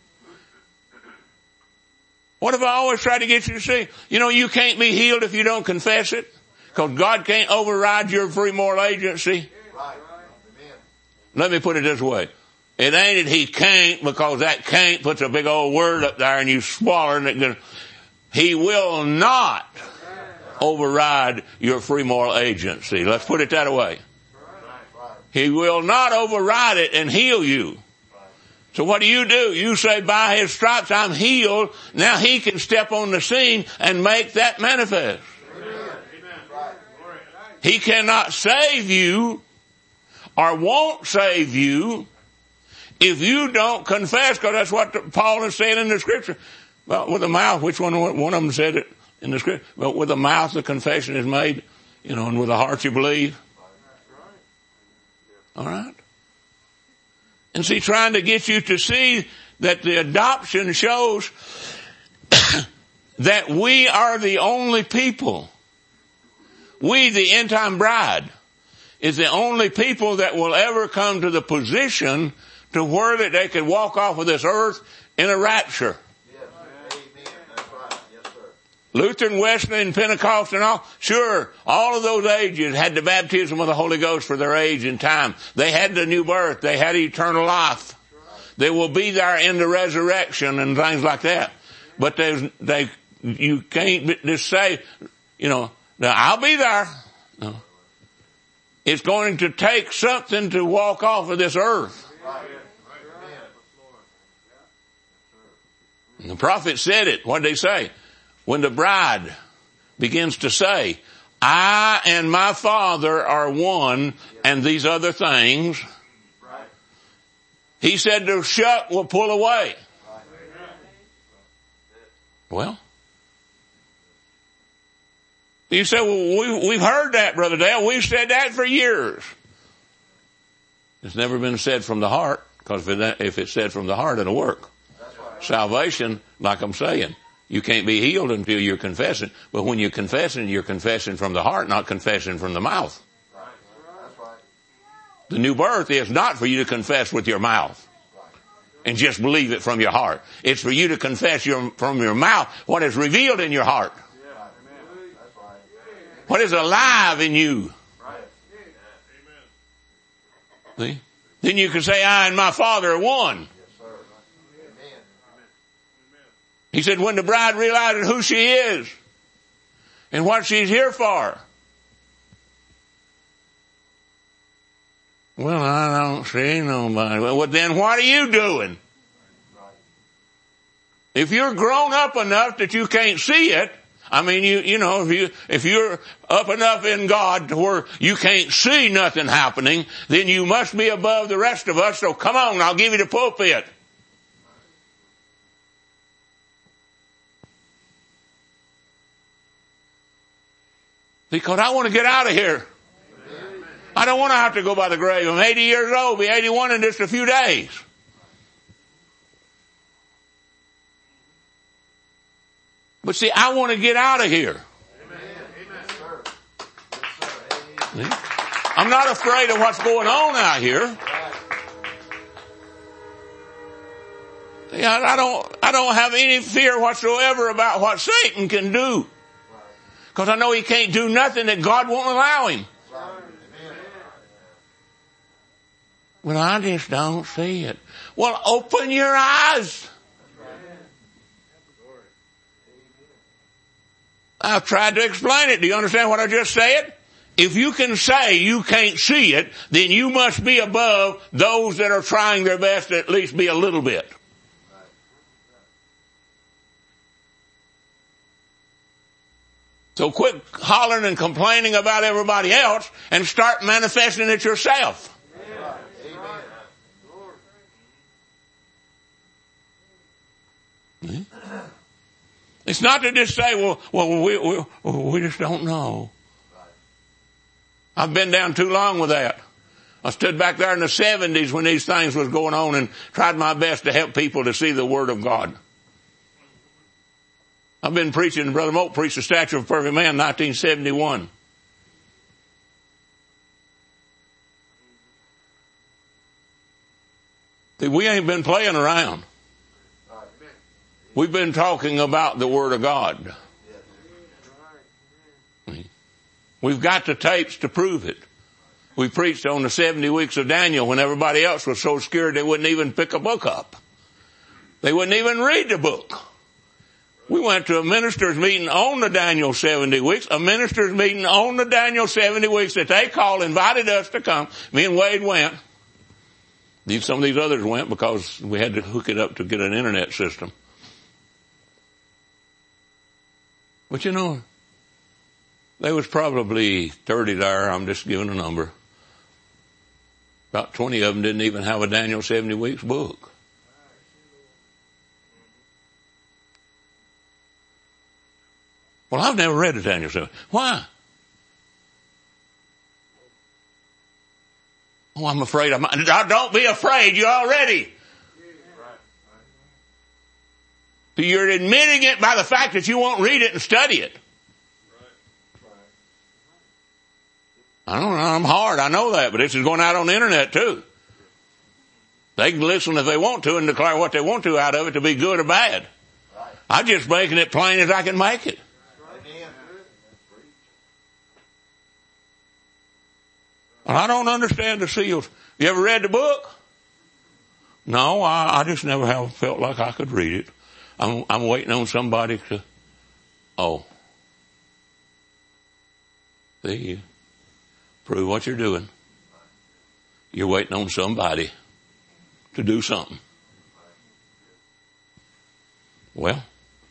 what if I always try to get you to see? You know, you can't be healed if you don't confess it. Because God can't override your free moral agency. Let me put it this way. It ain't that he can't, because that can't puts a big old word up there and you swallow it. He will not override your free moral agency. Let's put it that way. He will not override it and heal you. So what do you do? You say, by his stripes I'm healed. Now he can step on the scene and make that manifest. He cannot save you or won't save you if you don't confess, because that's what Paul is saying in the scripture. Well, with the mouth, which one, one of them said it in the scripture? But with the mouth the confession is made, you know, and with the heart you believe. All right? And see, trying to get you to see that the adoption shows that we are the only people. We, the end time bride, is the only people that will ever come to the position to where that they could walk off of this earth in a rapture. Yes. Amen. That's right. Yes, sir. Lutheran, Wesleyan, Pentecost and all, sure, all of those ages had the baptism of the Holy Ghost for their age and time. They had the new birth. They had eternal life. They will be there in the resurrection and things like that. But there's, they, you can't just say, you know, now I'll be there. No. It's going to take something to walk off of this earth. And the prophet said it. What did they say? When the bride begins to say, I and my Father are one, and these other things, he said the shuck will pull away. Well, you say, well, we, we've heard that, Brother Dale. We've said that for years. It's never been said from the heart, because if, it, if it's said from the heart, it'll work. Right. Salvation, like I'm saying, you can't be healed until you're confessing. But when you're confessing, you're confessing from the heart, not confessing from the mouth. Right. That's right. The new birth is not for you to confess with your mouth and just believe it from your heart. It's for you to confess your, from your mouth what is revealed in your heart. What is alive in you? Right. See? Then you can say, I and my Father are one. Yes, sir. Amen. He said, when the bride realizes who she is and what she's here for. Well, I don't see nobody. Well, then what are you doing? If you're grown up enough that you can't see it, I mean, you, you know, if you, if you're up enough in God to where you can't see nothing happening, then you must be above the rest of us. So come on, I'll give you the pulpit. Because I want to get out of here. I don't want to have to go by the grave. I'm eighty years old, be eighty-one in just a few days. But see, I want to get out of here. Amen. I'm not afraid of what's going on out here. Yeah, I don't, I don't have any fear whatsoever about what Satan can do. Because I know he can't do nothing that God won't allow him. Well, I just don't see it. Well, open your eyes. I've tried to explain it. Do you understand what I just said? If you can say you can't see it, then you must be above those that are trying their best to at least be a little bit. So quit hollering and complaining about everybody else and start manifesting it yourself. Amen. It's not to just say, well, well, we, we, we just don't know. I've been down too long with that. I stood back there in the seventies when these things was going on and tried my best to help people to see the Word of God. I've been preaching, Brother Moak preached The Stature of a Perfect Man in nineteen seventy-one. We ain't been playing around. We've been talking about the Word of God. We've got the tapes to prove it. We preached on the seventy weeks of Daniel when everybody else was so scared they wouldn't even pick a book up. They wouldn't even read the book. We went to a minister's meeting on the Daniel seventy weeks, a minister's meeting on the Daniel seventy weeks that they called, invited us to come. Me and Wade went. Some of these others went because we had to hook it up to get an internet system. But you know, there was probably thirty there. I'm just giving a number. About twenty of them didn't even have a Daniel seventy weeks book. Well, I've never read a Daniel seventy. Why? Oh, I'm afraid. I'm, don't be afraid. You're already. You're admitting it by the fact that you won't read it and study it. I don't know. I'm hard. I know that, but this is going out on the internet too. They can listen if they want to and declare what they want to out of it to be good or bad. I'm just making it plain as I can make it. Well, I don't understand the seals. You ever read the book? No, I, I just never have felt like I could read it. I'm, I'm waiting on somebody to, oh, see you. Prove what you're doing. You're waiting on somebody to do something. Well,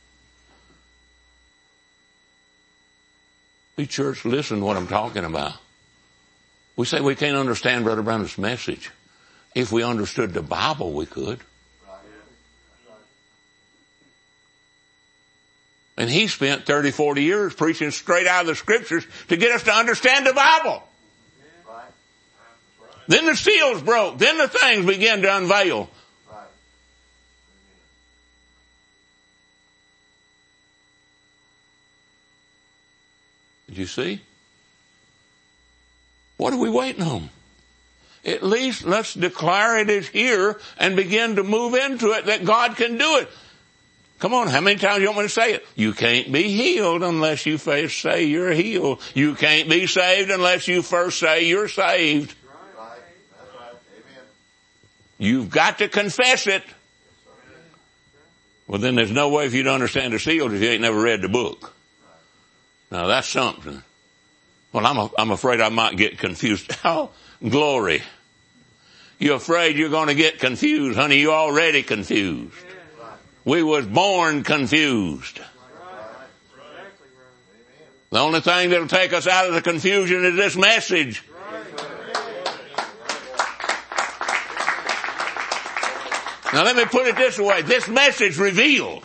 the church, listen to what I'm talking about. We say we can't understand Brother Branham's message. If we understood the Bible, we could. And he spent thirty, forty years preaching straight out of the Scriptures to get us to understand the Bible. Then the seals broke. Then the things began to unveil. Did you see? What are we waiting on? At least let's declare it is here and begin to move into it that God can do it. Come on, how many times do you want me to say it? You can't be healed unless you first say you're healed. You can't be saved unless you first say you're saved. Right. That's right. Amen. You've got to confess it. Well, then there's no way for you to understand the seals if you ain't never read the book. Now that's something. Well, I'm, a, I'm afraid I might get confused. Oh, glory. You're afraid you're going to get confused. Honey, you're already confused. We was born confused. The only thing that'll take us out of the confusion is this message. Now let me put it this way. This message revealed.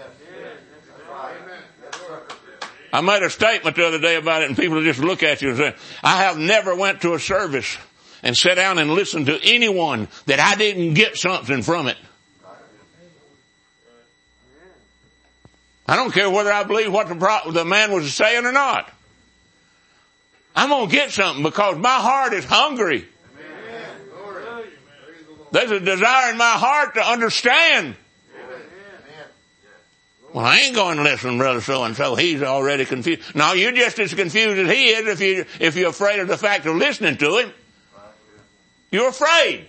I made a statement the other day about it and people just look at you and say, I have never went to a service and sat down and listened to anyone that I didn't get something from it. I don't care whether I believe what the, pro- the man was saying or not. I'm going to get something because my heart is hungry. Amen. There's a desire in my heart to understand. Amen. Well, I ain't going to listen, brother so-and-so. He's already confused. No, you're just as confused as he is if, you, if you're afraid of the fact of listening to him. You're afraid.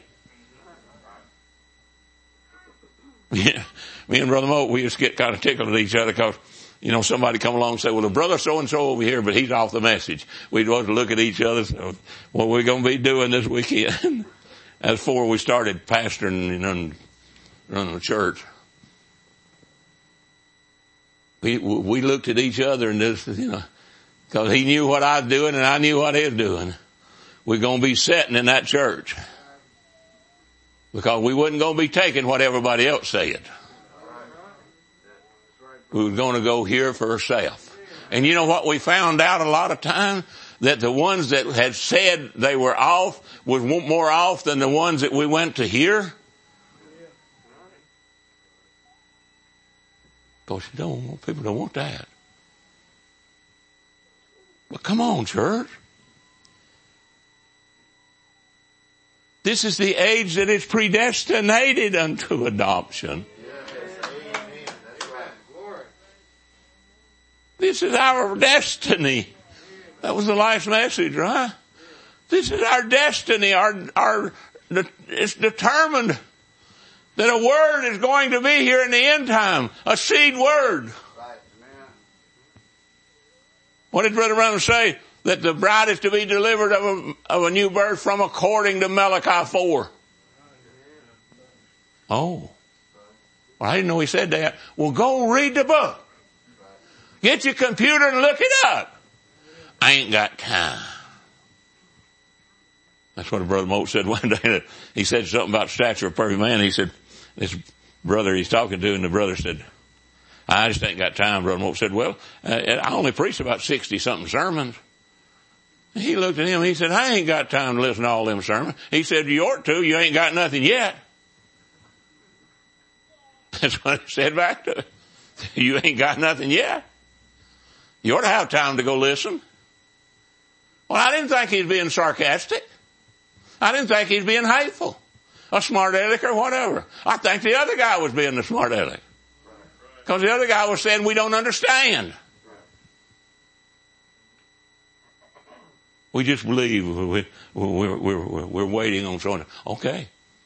Yeah. Me and Brother Moak, we just get kind of tickled at each other because, you know, somebody come along and say, well, the brother so-and-so over here, but he's off the message. We'd want to look at each other. So, what we're going to be doing this weekend. That's before we started pastoring, you know, and running the church. We, we looked at each other and just, you know, because he knew what I was doing and I knew what he was doing. We're going to be sitting in that church. Because we wasn't going to be taking what everybody else said. We were going to go hear for ourselves. And you know what we found out a lot of times? That the ones that had said they were off was more off than the ones that we went to hear. Because you don't, people don't want that. But come on, church. This is the age that is predestinated unto adoption. This is our destiny. That was the last message, right? This is our destiny. Our, our, it's determined that a word is going to be here in the end time. A seed word. What did Brother Branham say? That the bride is to be delivered of a, of a new birth from according to Malachi four. Oh. Well, I didn't know he said that. Well, go read the book. Get your computer and look it up. I ain't got time. That's what Brother Moat said one day. He said something about stature of perfect man. He said, this brother he's talking to, and the brother said, I just ain't got time. Brother Moat said, well, uh, I only preached about sixty something sermons. He looked at him, he said, I ain't got time to listen to all them sermons. He said, you ought to, you ain't got nothing yet. That's what he said back to him. You ain't got nothing yet. You ought to have time to go listen. Well, I didn't think he's being sarcastic. I didn't think he's being hateful. A smart aleck or whatever. I think the other guy was being the smart aleck. Because the other guy was saying we don't understand. We just believe we're, we're, we're, we're waiting on someone. Okay.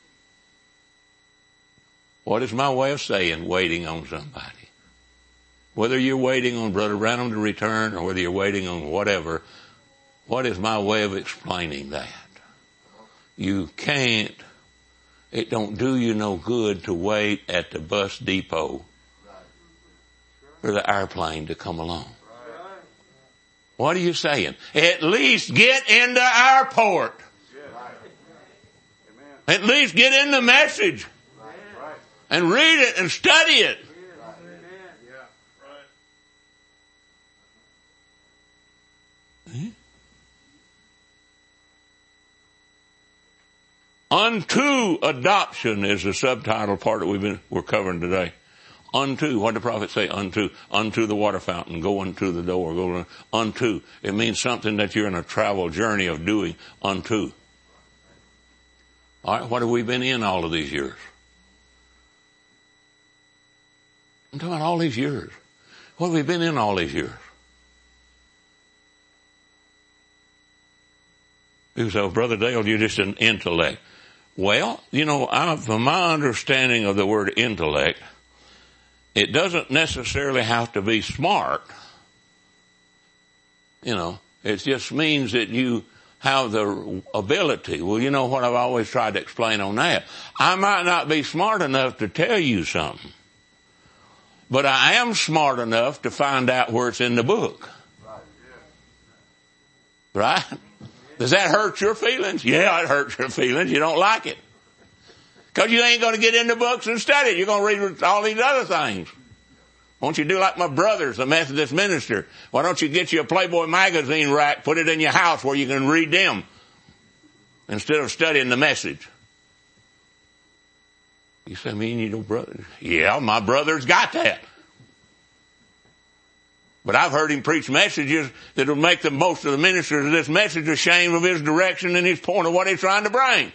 What is my way of saying waiting on somebody? Whether you're waiting on Brother Branham to return or whether you're waiting on whatever, what is my way of explaining that? You can't, it don't do you no good to wait at the bus depot for the airplane to come along. What are you saying? At least get in the airport. At least get in the message and read it and study it. Unto adoption is the subtitle part that we've been, we're covering today. Unto, what did the prophet say? Unto, unto the water fountain, go unto the door, go unto. It means something that you're in a travel journey of doing unto. All right, what have we been in all of these years? I'm talking about all these years. What have we been in all these years? You say, well, Brother Dale, you're just an intellect. Well, you know, I, from my understanding of the word intellect, it doesn't necessarily have to be smart. You know, it just means that you have the ability. Well, you know what I've always tried to explain on that? I might not be smart enough to tell you something, but I am smart enough to find out where it's in the book. Right? Does that hurt your feelings? Yeah, it hurts your feelings. You don't like it. Because you ain't going to get into books and study it. You're going to read all these other things. Won't you do like my brother's a Methodist minister? Why don't you get you a Playboy magazine rack, put it in your house where you can read them instead of studying the message? You say, I mean, you know, brother? Yeah, my brother's got that. But I've heard him preach messages that will make the most of the ministers of this message ashamed of his direction and his point of what he's trying to bring.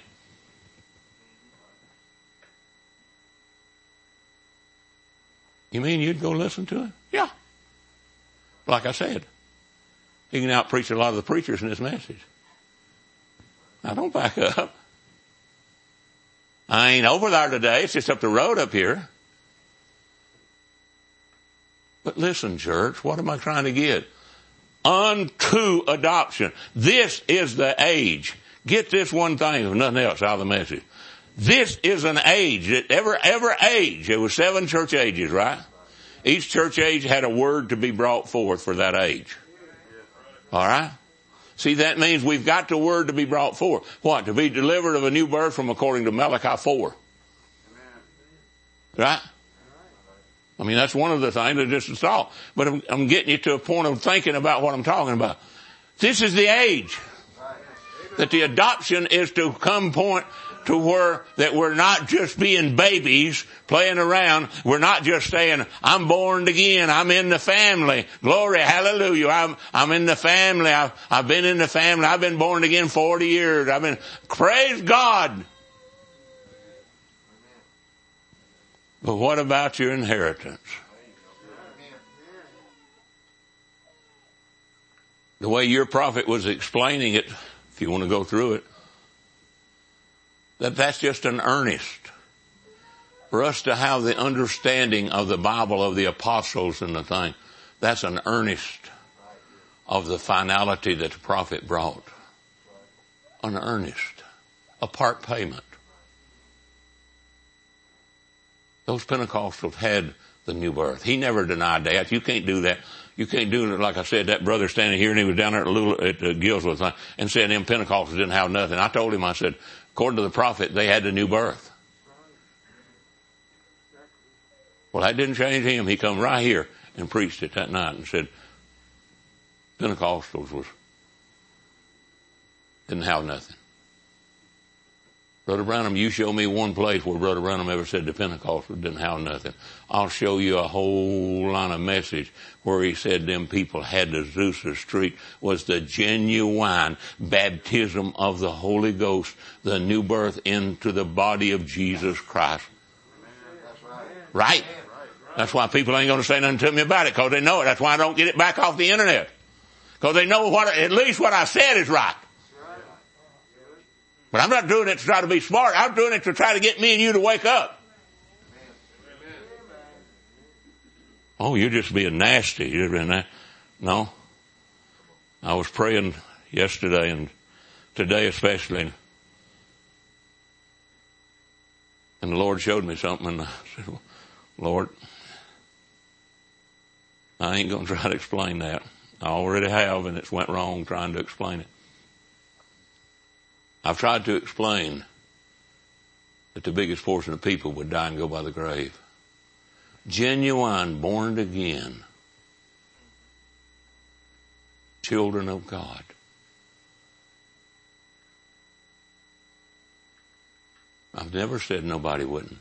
You mean you'd go listen to it? Yeah. Like I said, he can out-preach a lot of the preachers in this message. Now don't back up. I ain't over there today. It's just up the road up here. But listen, church, what am I trying to get? Unto adoption. This is the age. Get this one thing, if nothing else, out of the message. This is an age that ever, ever age. There was seven church ages, right? Each church age had a word to be brought forth for that age. All right? See, that means we've got the word to be brought forth. What? To be delivered of a new birth from according to Malachi four. Right? I mean, that's one of the things that just thought. But I'm, I'm getting you to a point of thinking about what I'm talking about. This is the age that the adoption is to come point to where that we're not just being babies playing around. We're not just saying, I'm born again. I'm in the family. Glory, hallelujah. I'm, I'm in the family. I've, I've been in the family. I've been born again forty years. I've been, praise God. But what about your inheritance? The way your prophet was explaining it, if you want to go through it, that that's just an earnest for us to have the understanding of the Bible, of the apostles and the thing. That's an earnest of the finality that the prophet brought. An earnest, a part payment. Those Pentecostals had the new birth. He never denied that. You can't do that. You can't do it. Like I said, that brother standing here, and he was down there at, Little, at uh, Gillsworth and said them Pentecostals didn't have nothing. I told him, I said, according to the prophet, they had the new birth. Well, that didn't change him. He come right here and preached it that night and said Pentecostals was didn't have nothing. Brother Branham, you show me one place where Brother Branham ever said the Pentecostals didn't have nothing. I'll show you a whole line of message where he said them people had the Azusa Street was the genuine baptism of the Holy Ghost, the new birth into the body of Jesus Christ. Right? That's why people ain't going to say nothing to me about it, because they know it. That's why I don't get it back off the internet. Because they know what, at least what I said is right. But I'm not doing it to try to be smart. I'm doing it to try to get me and you to wake up. Oh, you're just being nasty. You're being na- No. I was praying yesterday and today especially. And the Lord showed me something, and I said, well, Lord, I ain't going to try to explain that. I already have, and it's went wrong trying to explain it. I've tried to explain that the biggest portion of people would die and go by the grave. Genuine, born again children of God. I've never said nobody wouldn't.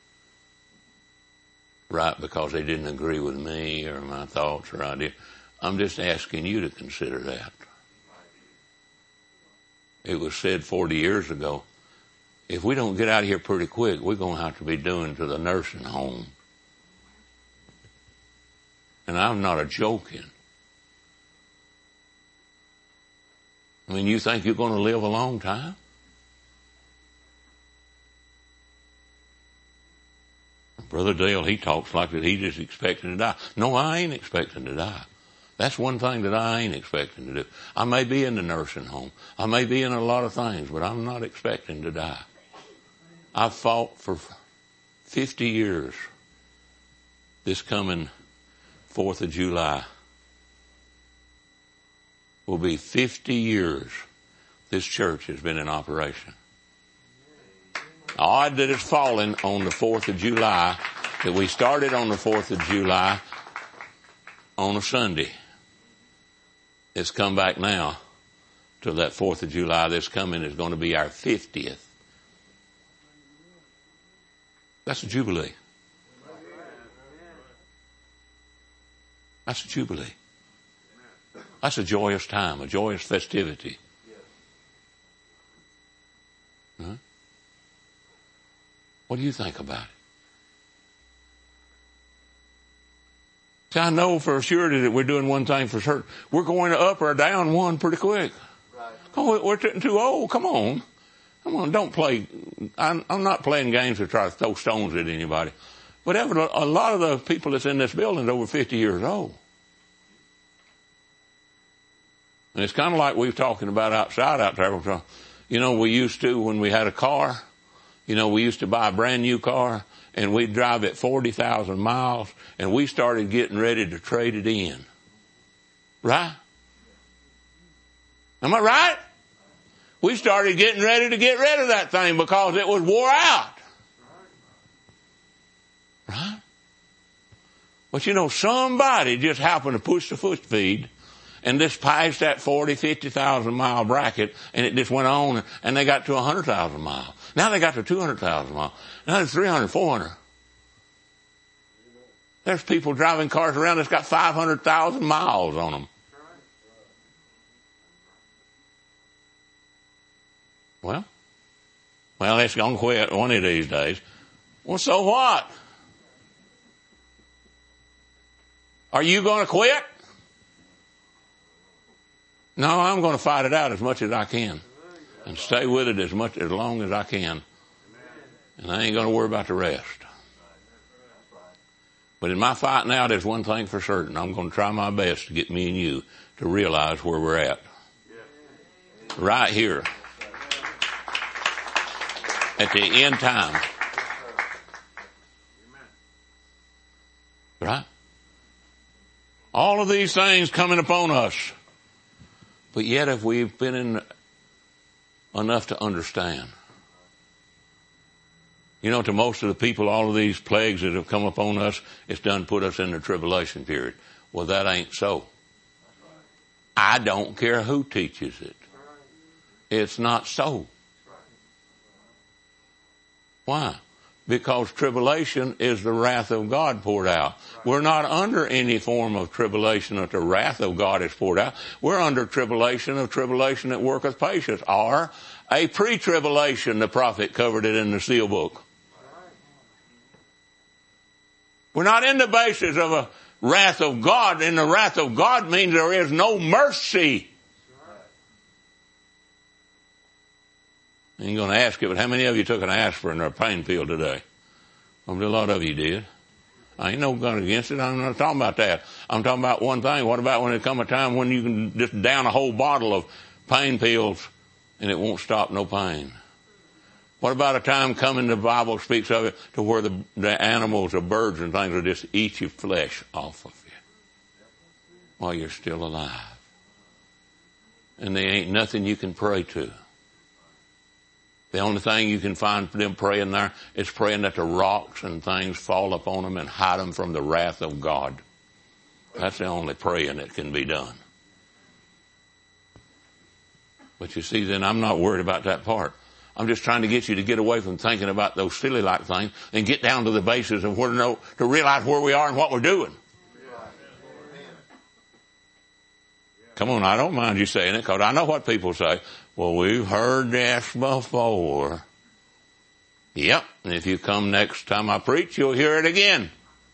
Right, because they didn't agree with me or my thoughts or ideas. I'm just asking you to consider that. It was said forty years ago, if we don't get out of here pretty quick, we're going to have to be doing to the nursing home. And I'm not a joking. I mean, you think you're going to live a long time? Brother Dale, he talks like that he's just expecting to die. No, I ain't expecting to die. That's one thing that I ain't expecting to do. I may be in the nursing home. I may be in a lot of things, but I'm not expecting to die. I've fought for fifty years. This coming fourth of July will be fifty years this church has been in operation. Odd that it's fallen on the fourth of July, that we started on the fourth of July on a Sunday. It's come back now to that fourth of July. This coming is going to be our fiftieth. That's a jubilee. That's a jubilee. That's a joyous time, a joyous festivity. Huh? What do you think about it? See, I know for sure that we're doing one thing for certain. We're going up or down one pretty quick. Right. Oh, we're getting too old. Come on. Come on, don't play. I'm, I'm not playing games to try to throw stones at anybody. But a lot of the people that's in this building are over fifty years old. And it's kind of like we were talking about outside out there. You know, we used to, when we had a car, you know, we used to buy a brand new car and we'd drive it forty thousand miles and we started getting ready to trade it in. Right? Am I right? We started getting ready to get rid of that thing because it was wore out. Right? But you know, somebody just happened to push the foot feed and this passed that forty, fifty thousand mile bracket, and it just went on, and they got to one hundred thousand miles. Now they got to two hundred thousand miles. Now it's three hundred, four hundred. There's people driving cars around that's got five hundred thousand miles on them. Well, well, it's going to quit one of these days. Well, so what? Are you going to quit? No, I'm going to fight it out as much as I can and stay with it as much, as long as I can. And I ain't going to worry about the rest. But in my fight now, there's one thing for certain. I'm going to try my best to get me and you to realize where we're at. Right here. At the end time. Right? All of these things coming upon us. But yet if we've been in enough to understand. You know, to most of the people, all of these plagues that have come upon us, it's done put us in the tribulation period. Well, that ain't so. I don't care who teaches it. It's not so. Why? Because tribulation is the wrath of God poured out. We're not under any form of tribulation that the wrath of God is poured out. We're under tribulation of tribulation that worketh patience, or a pre-tribulation. The prophet covered it in the seal book. We're not in the basis of a wrath of God, and the wrath of God means there is no mercy. I ain't going to ask you, but how many of you took an aspirin or a pain pill today? A lot of you did. I ain't no gun against it. I'm not talking about that. I'm talking about one thing. What about when there come a time when you can just down a whole bottle of pain pills and it won't stop no pain? What about a time coming, the Bible speaks of it, to where the, the animals, the birds and things will just eat your flesh off of you while you're still alive. And there ain't nothing you can pray to. The only thing you can find them praying there is praying that the rocks and things fall upon them and hide them from the wrath of God. That's the only praying that can be done. But you see, then I'm not worried about that part. I'm just trying to get you to get away from thinking about those silly like things and get down to the basis of where to know, to realize where we are and what we're doing. Come on, I don't mind you saying it, because I know what people say. Well, we've heard this before. Yep, and if you come next time I preach, you'll hear it again.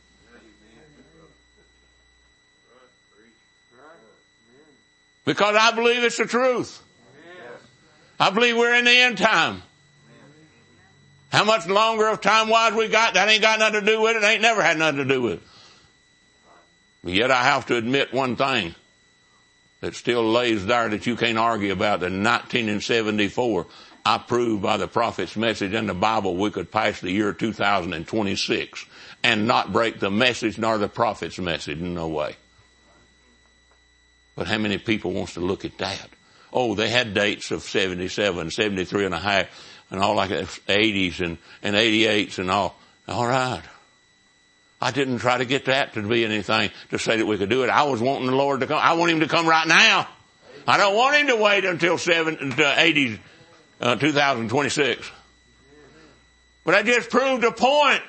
Because I believe it's the truth. I believe we're in the end time. How much longer of time-wise we got, that ain't got nothing to do with it. It ain't never had nothing to do with it. But yet I have to admit one thing that still lays there that you can't argue about. In nineteen seventy-four, I proved by the prophet's message in the Bible we could pass the year two thousand twenty-six and not break the message nor the prophet's message in no way. But how many people wants to look at that? Oh, they had dates of seventy-seven, seventy-three and a half, and all like that, eighties and, and eighty-eights and all. All right. I didn't try to get that to be anything to say that we could do it. I was wanting the Lord to come. I want Him to come right now. I don't want Him to wait until seven, to eighties, uh, two thousand twenty-six. But I just proved a point.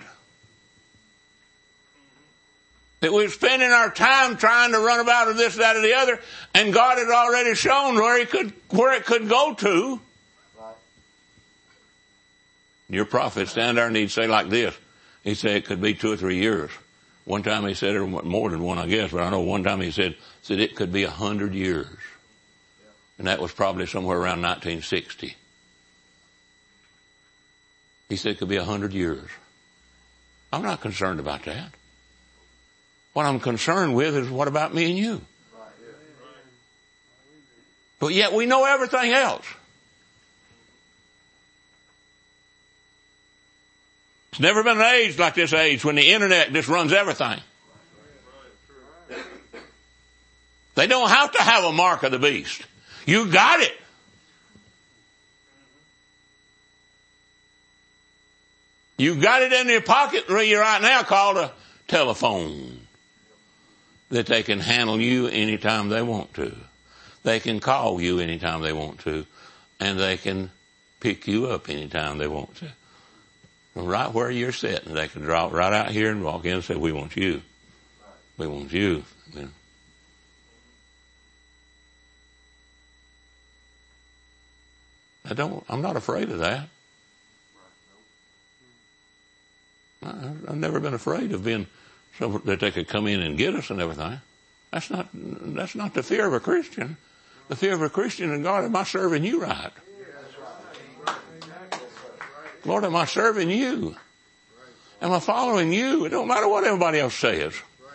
That we're spending our time trying to run about of this, that, or the other, and God had already shown where He could, where it could go to. Right. Your prophet stand there and he'd say like this. He said it could be two or three years. One time he said, or more than one, I guess, but I know one time he said, said it could be a hundred years. And that was probably somewhere around nineteen sixty. He said it could be a hundred years. I'm not concerned about that. What I'm concerned with is what about me and you? But yet we know everything else. It's never been an age like this age when the internet just runs everything. They don't have to have a mark of the beast. You got it. You got it in your pocket right now called a telephone. that they can handle you anytime they want to. They can call you anytime they want to. And they can pick you up anytime they want to. Right where you're sitting, they can drop right out here and walk in and say, we want you. We want you. I don't, I'm not afraid of that. I, I've never been afraid of being so that they could come in and get us and everything. That's not, that's not the fear of a Christian. The fear of a Christian is, God, am I serving you right? Lord, am I serving you? Am I following you? It don't matter what everybody else says.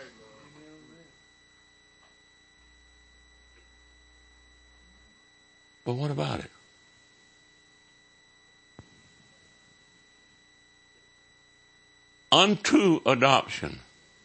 But what about it? Unto adoption.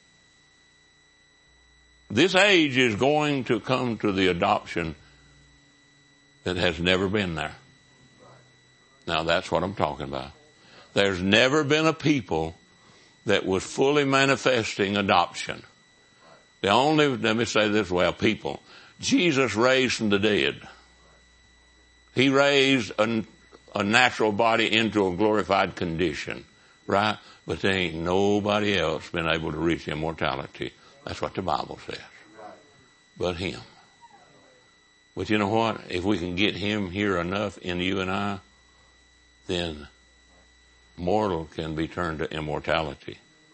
This age is going to come to the adoption that has never been there. Now that's what I'm talking about. There's never been a people that was fully manifesting adoption. The only, let me say this way, a people. Jesus raised from the dead. He raised a, a natural body into a glorified condition, right? But there ain't nobody else been able to reach immortality. That's what the Bible says. But him. But you know what? If we can get him here enough in you and I, then mortal can be turned to immortality.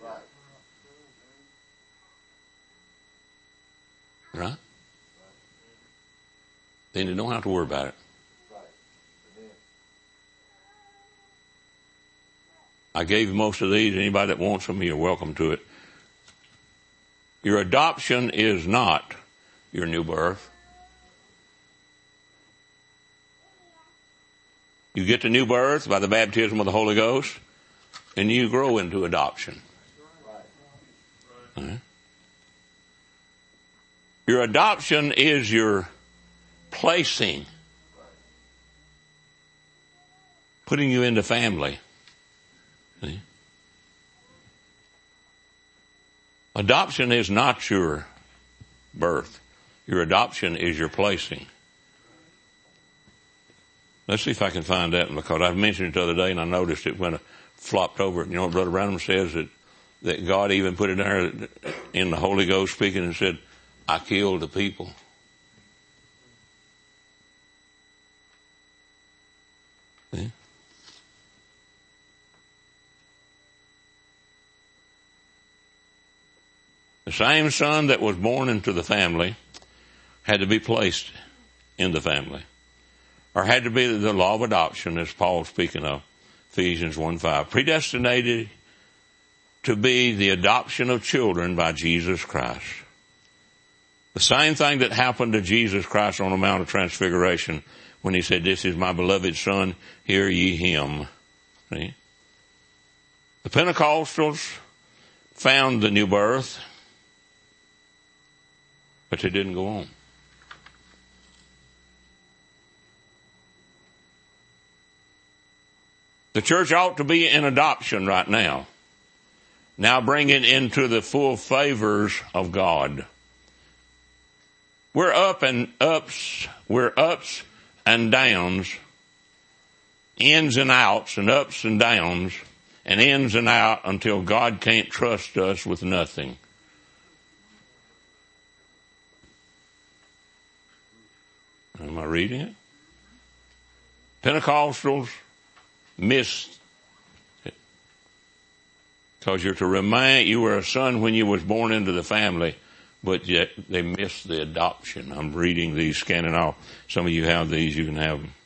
Right? Then you don't have to worry about it. I gave most of these. Anybody that wants them, you're welcome to it. Your adoption is not your new birth. You get the new birth by the baptism of the Holy Ghost, and you grow into adoption. Right. Your adoption is your placing, putting you into family. See? Adoption is not your birth. Your adoption is your placing. Let's see if I can find that, because I mentioned it the other day and I noticed it when I flopped over it. You know what Brother Branham says? That, that God even put it there in the Holy Ghost speaking and said, I killed the people. See? The same son that was born into the family had to be placed in the family. Or had to be the law of adoption, as Paul's speaking of, Ephesians one five. Predestinated to be the adoption of children by Jesus Christ. The same thing that happened to Jesus Christ on the Mount of Transfiguration when he said, this is my beloved son, hear ye him. See? The Pentecostals found the new birth, but they didn't go on. The church ought to be in adoption right now. Now bring it into the full favors of God. We're up and ups, we're ups and downs, ins and outs and ups and downs, and ins and out until God can't trust us with nothing. Am I reading it? Pentecostals missed it. Because you're to remind, you were a son when you was born into the family, but yet they missed the adoption. I'm reading these, scanning off. Some of you have these, you can have them.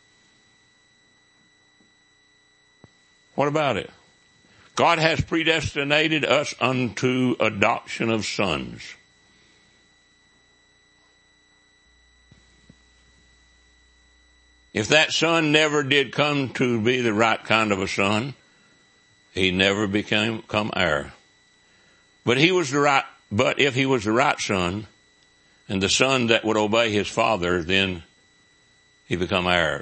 What about it? God has predestinated us unto adoption of sons. If that son never did come to be the right kind of a son, he never became become heir. But he was the right, but if he was the right son, and the son that would obey his father, then he become heirs.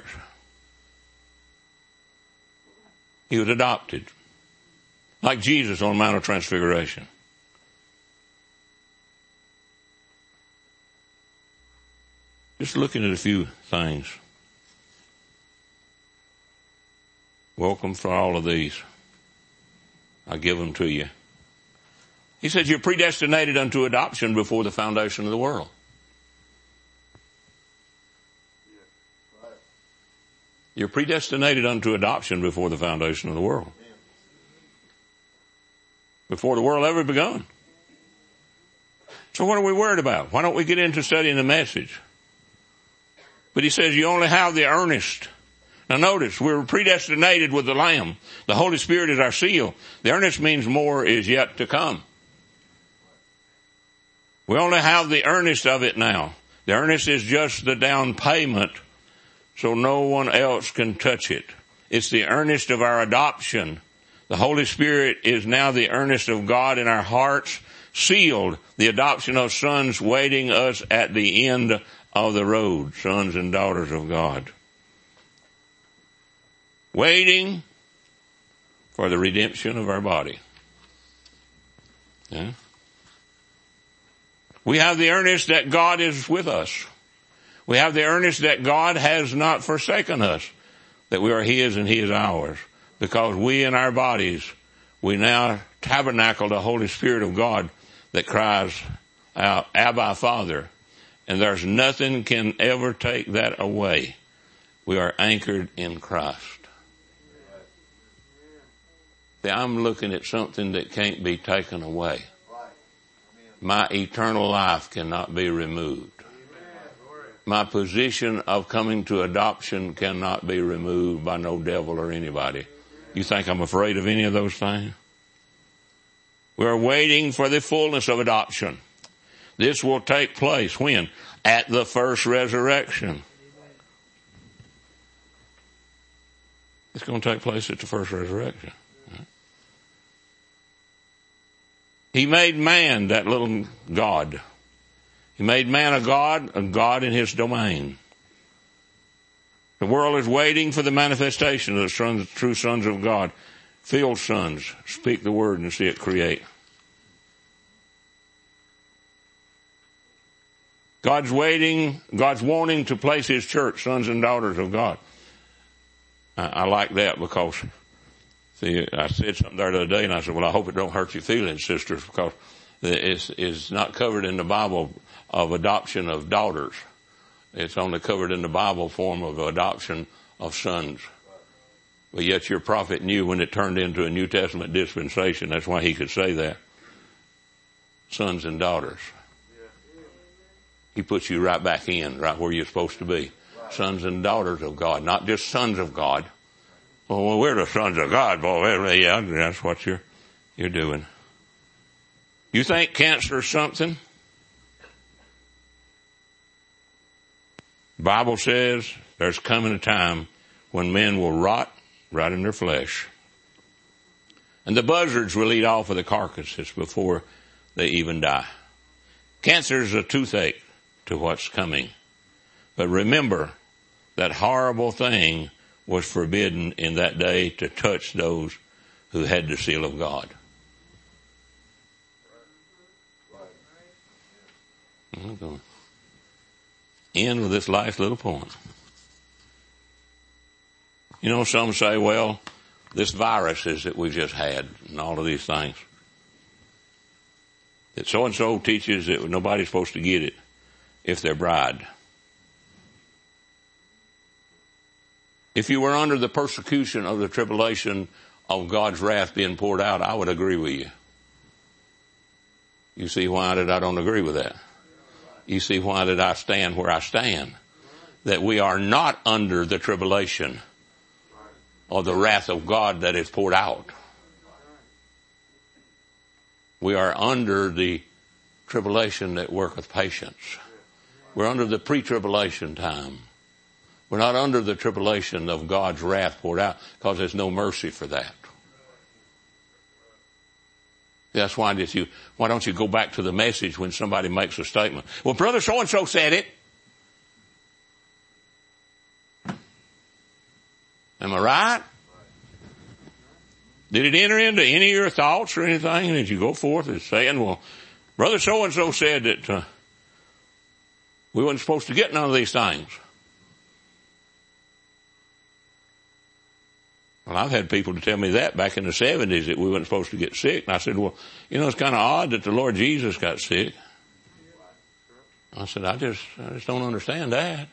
He was adopted. Like Jesus on the Mount of Transfiguration. Just looking at a few things. Welcome for all of these. I give them to you. He says you're predestinated unto adoption before the foundation of the world. You're predestinated unto adoption before the foundation of the world. Before the world ever begun. So what are we worried about? Why don't we get into studying the message? But he says you only have the earnest. Now notice, we're predestinated with the Lamb. The Holy Spirit is our seal. The earnest means more is yet to come. We only have the earnest of it now. The earnest is just the down payment, so no one else can touch it. It's the earnest of our adoption. The Holy Spirit is now the earnest of God in our hearts, sealed, the adoption of sons waiting us at the end of the road, sons and daughters of God. Waiting for the redemption of our body. Yeah. We have the earnest that God is with us. We have the earnest that God has not forsaken us, that we are His and He is ours. Because we in our bodies, we now tabernacle the Holy Spirit of God that cries out, Abba, Father. And there's nothing can ever take that away. We are anchored in Christ. See, I'm looking at something that can't be taken away. My eternal life cannot be removed. My position of coming to adoption cannot be removed by no devil or anybody. You think I'm afraid of any of those things? We're waiting for the fullness of adoption. This will take place when? At the first resurrection. It's going to take place at the first resurrection. He made man that little God. He made man a God, a God in his domain. The world is waiting for the manifestation of the sons, true sons of God. Field sons, speak the word and see it create. God's waiting, God's wanting to place His church, sons and daughters of God. I, I like that because, see, I said something there the other day and I said, well, I hope it don't hurt your feelings, sisters, because it's, it's not covered in the Bible of adoption of daughters. It's only covered in the Bible form of adoption of sons. But yet your prophet knew when it turned into a New Testament dispensation. That's why he could say that. Sons and daughters. He puts you right back in, right where you're supposed to be. Sons and daughters of God, not just sons of God. Well, we're the sons of God, boy. Yeah, that's what you're, you're doing. You think cancer is something? The Bible says there's coming a time when men will rot right in their flesh. And the buzzards will eat off of the carcasses before they even die. Cancer is a toothache to what's coming. But remember, that horrible thing was forbidden in that day to touch those who had the seal of God. I'm going to end with this last little point. You know, some say, well, this viruses that we've just had and all of these things, that so-and-so teaches that nobody's supposed to get it if they're bride. If you were under the persecution of the tribulation of God's wrath being poured out, I would agree with you. You see why did I don't agree with that? You see why did I stand where I stand? That we are not under the tribulation or the wrath of God that is poured out. We are under the tribulation that worketh patience. We're under the pre-tribulation time. We're not under the tribulation of God's wrath poured out because there's no mercy for that. That's why did you, why don't you go back to the message when somebody makes a statement? Well, brother so-and-so said it. Am I right? Did it enter into any of your thoughts or anything? Did you go forth and saying, well, brother so-and-so said that uh, We weren't supposed to get none of these things. Well, I've had people to tell me that back in the seventies that we weren't supposed to get sick. And I said, well, you know, it's kind of odd that the Lord Jesus got sick. I said, I just, I just don't understand that.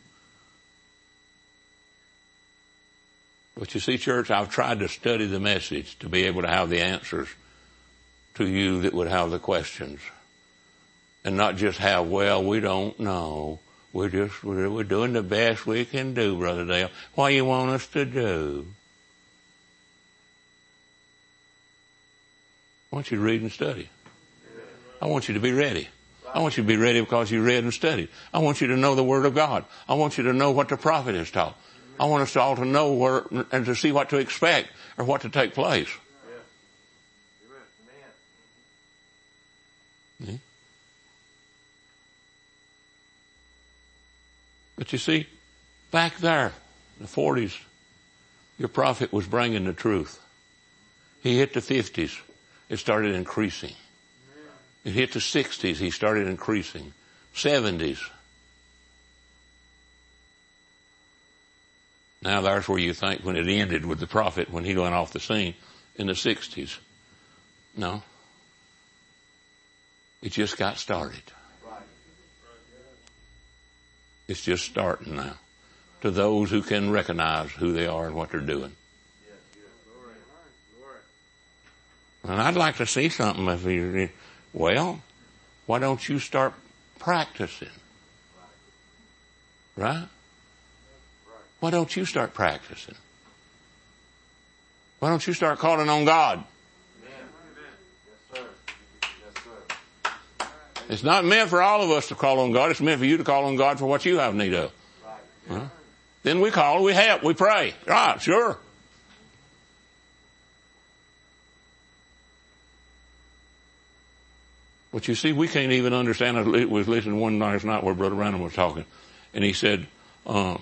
But you see, church, I've tried to study the message to be able to have the answers to you that would have the questions. And not just have, well, we don't know. We're just, we're, we're doing the best we can do, Brother Dale. What do you want us to do? I want you to read and study. I want you to be ready. I want you to be ready because you read and studied. I want you to know the Word of God. I want you to know what the prophet has taught. I want us all to know where and to see what to expect or what to take place. Yeah. But you see, back there, in the forties, your prophet was bringing the truth. He hit the fifties. It started increasing. It hit the sixties. He started increasing. seventies. Now there's where you think when it ended with the prophet, when he went off the scene in the sixties. No. It just got started. It's just starting now. To those who can recognize who they are and what they're doing. And I'd like to see something if you, well, why don't you start practicing? Right? Why don't you start practicing? Why don't you start calling on God? It's not meant for all of us to call on God. It's meant for you to call on God for what you have need of. Huh? Then we call, we help, we pray. Right, sure. But you see, we can't even understand. I was listening one last night where Brother Branham was talking. And he said, um,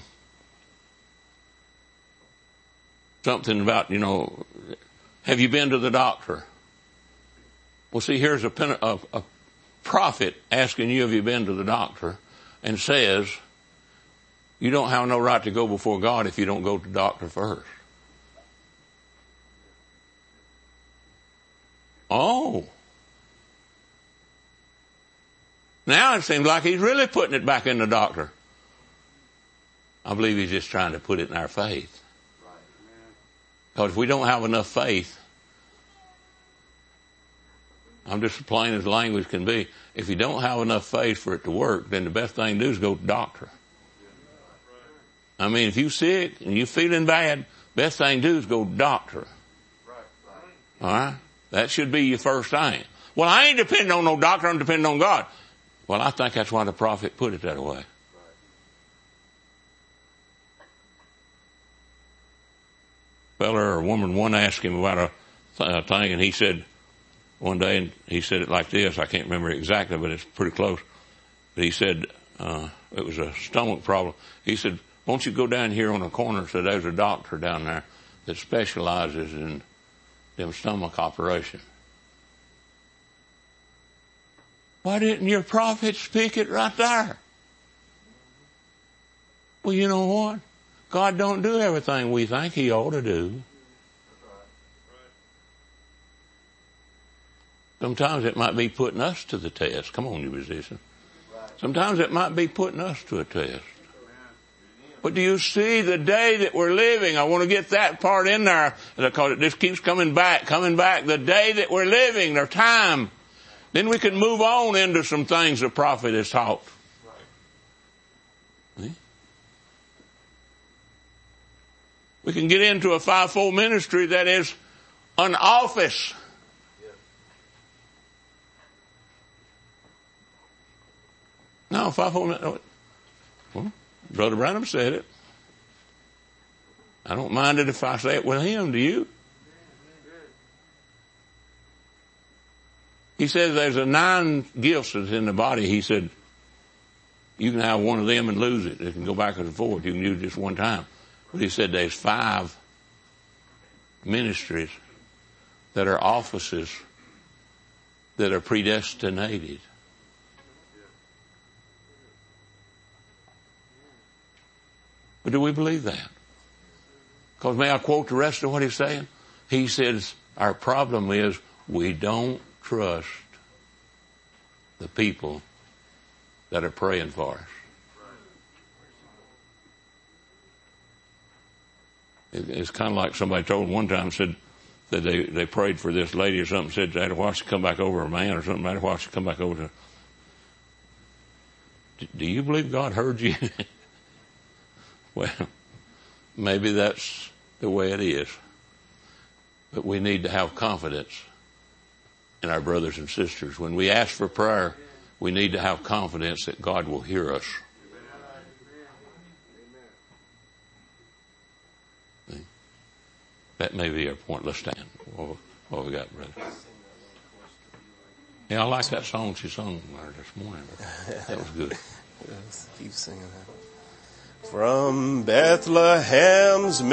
something about, you know, have you been to the doctor? Well, see, here's a, a, a prophet asking you, have you been to the doctor? And says, you don't have no right to go before God if you don't go to the doctor first. Oh. Now it seems like he's really putting it back in the doctor. I believe he's just trying to put it in our faith. Because if we don't have enough faith, I'm just as plain as language can be. If you don't have enough faith for it to work, then the best thing to do is go to the doctor. I mean, if you're sick and you're feeling bad, best thing to do is go to the doctor. All right? That should be your first thing. Well, I ain't depending on no doctor, I'm depending on God. Well, I think that's why the prophet put it that way. Fella or woman, one asked him about a, a thing, and he said one day, and he said it like this. I can't remember exactly, but it's pretty close. But he said uh, it was a stomach problem. He said, "Won't you go down here on the corner?" So there's a doctor down there that specializes in them stomach operations. Why didn't your prophet speak it right there? Well, you know what? God don't do everything we think he ought to do. Sometimes it might be putting us to the test. Come on, you musician. Sometimes it might be putting us to a test. But do you see the day that we're living? I want to get that part in there because it just keeps coming back, coming back. The day that we're living, their time. Then we can move on into some things the prophet has taught. See? We can get into a fivefold ministry that is an office. No, fivefold. Well, Brother Branham said it. I don't mind it if I say it with him. Do you? He says there's a nine gifts that's in the body. He said you can have one of them and lose it. It can go back and forth. You can use it just one time. But he said there's five ministries that are offices that are predestinated. But do we believe that? Because may I quote the rest of what he's saying? He says, our problem is we don't trust the people that are praying for us. It's kind of like somebody told one time, said that they, they prayed for this lady or something, said that why she come back over, a man or something, why she come back over to, do you believe God heard you? Well, maybe that's the way it is. But we need to have confidence in our brothers and sisters. When we ask for prayer, we need to have confidence that God will hear us. That may be our point. Let's stand. What, what we got, brother? Yeah, I like that song she sung this morning. That was good. Yes, keep singing that. From Bethlehem's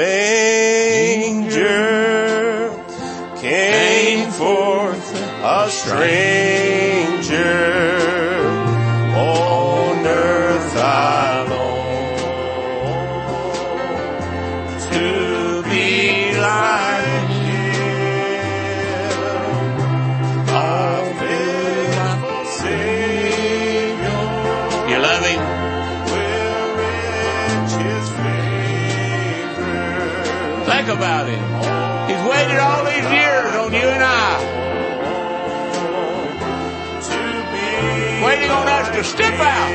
manger came forth a stranger, on earth alone, to be like him, our faithful Savior. You love him? Think about it. He's waited all these years on you and I. Waiting on us to step out.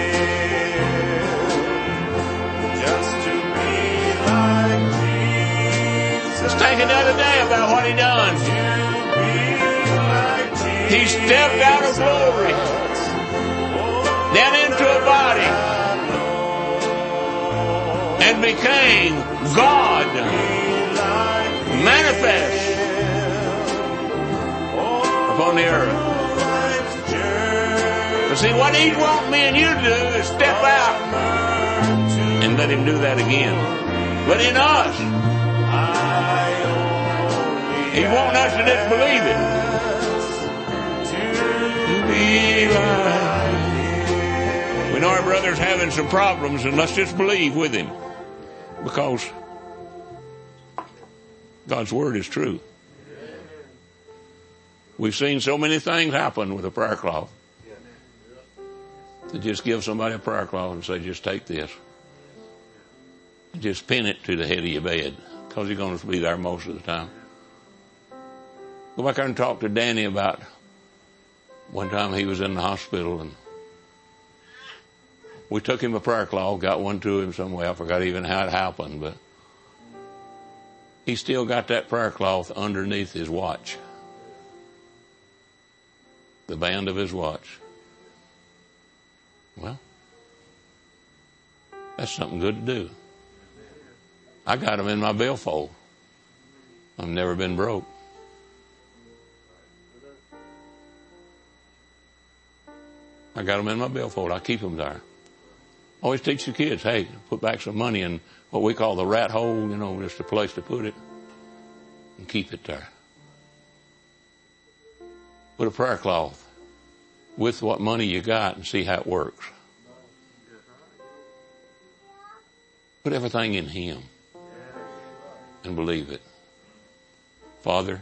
Let's think another day about what he done. He stepped out of glory down into a body and became God manifest upon the earth. But see, what he's wanting me and you to do is step out and let him do that again. But in us, he's wanting us to just believe it. We know our brother's having some problems, and let's just believe with him, because God's word is true. We've seen so many things happen with a prayer cloth. To just give somebody a prayer cloth and say, just take this. And just pin it to the head of your bed, because you're going to be there most of the time. Go back there and talk to Danny about one time he was in the hospital, and we took him a prayer cloth, got one to him some way. I forgot even how it happened, but he still got that prayer cloth underneath his watch. The band of his watch. Well, that's something good to do. I got them in my billfold. I've never been broke. I got them in my billfold. I keep them there. Always teach the kids, hey, put back some money in what we call the rat hole, you know, just a place to put it, and keep it there. Put a prayer cloth with what money you got and see how it works. Put everything in him and believe it. Father,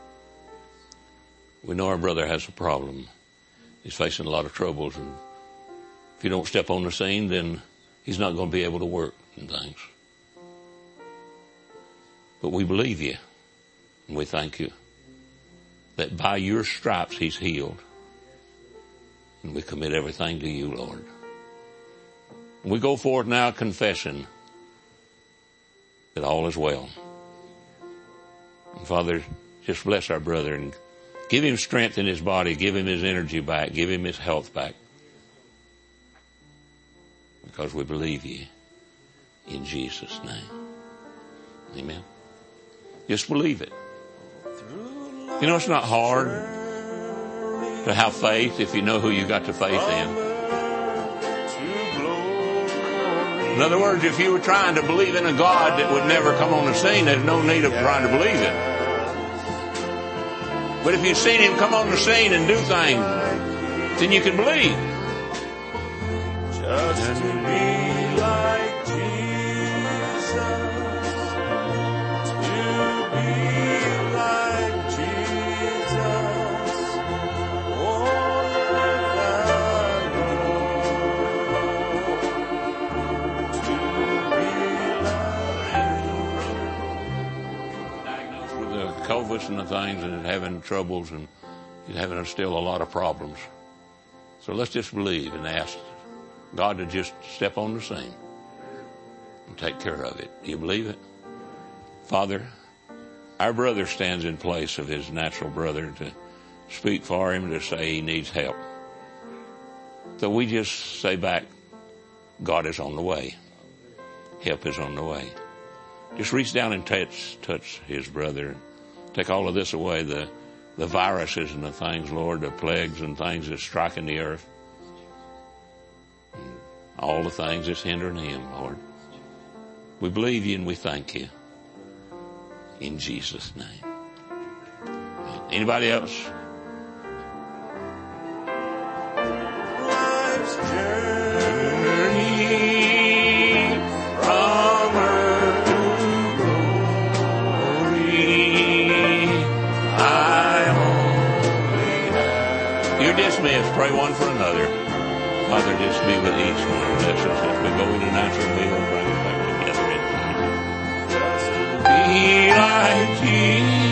we know our brother has a problem. He's facing a lot of troubles, and if you don't step on the scene, then he's not going to be able to work and things. But we believe you, and we thank you that by your stripes he's healed. And we commit everything to you, Lord. And we go forward now confessing that all is well. And Father, just bless our brother and give him strength in his body, give him his energy back, give him his health back. Because we believe you in Jesus' name. Amen. Just believe it. You know, it's not hard to have faith if you know who you got the faith in. In other words, if you were trying to believe in a God that would never come on the scene, there's no need of trying to believe it. But if you've seen him come on the scene and do things, then you can believe. Just to be like Jesus. us and the things and having troubles and he's having still a lot of problems. So let's just believe and ask God to just step on the scene and take care of it. Do you believe it? Father, our brother stands in place of his natural brother to speak for him, to say he needs help. So we just say back, God is on the way. Help is on the way. Just reach down and touch, touch his brother. Take all of this away, the, the viruses and the things, Lord, the plagues and things that's striking the earth. All the things that's hindering him, Lord. We believe you and we thank you. In Jesus' name. Anybody else? Life's journey from earth to glory, I only have. You're dismissed. Pray one for another. Father, just be with each one. Bless us as we go into natural will and bring us back together in Jesus. Be like Jesus.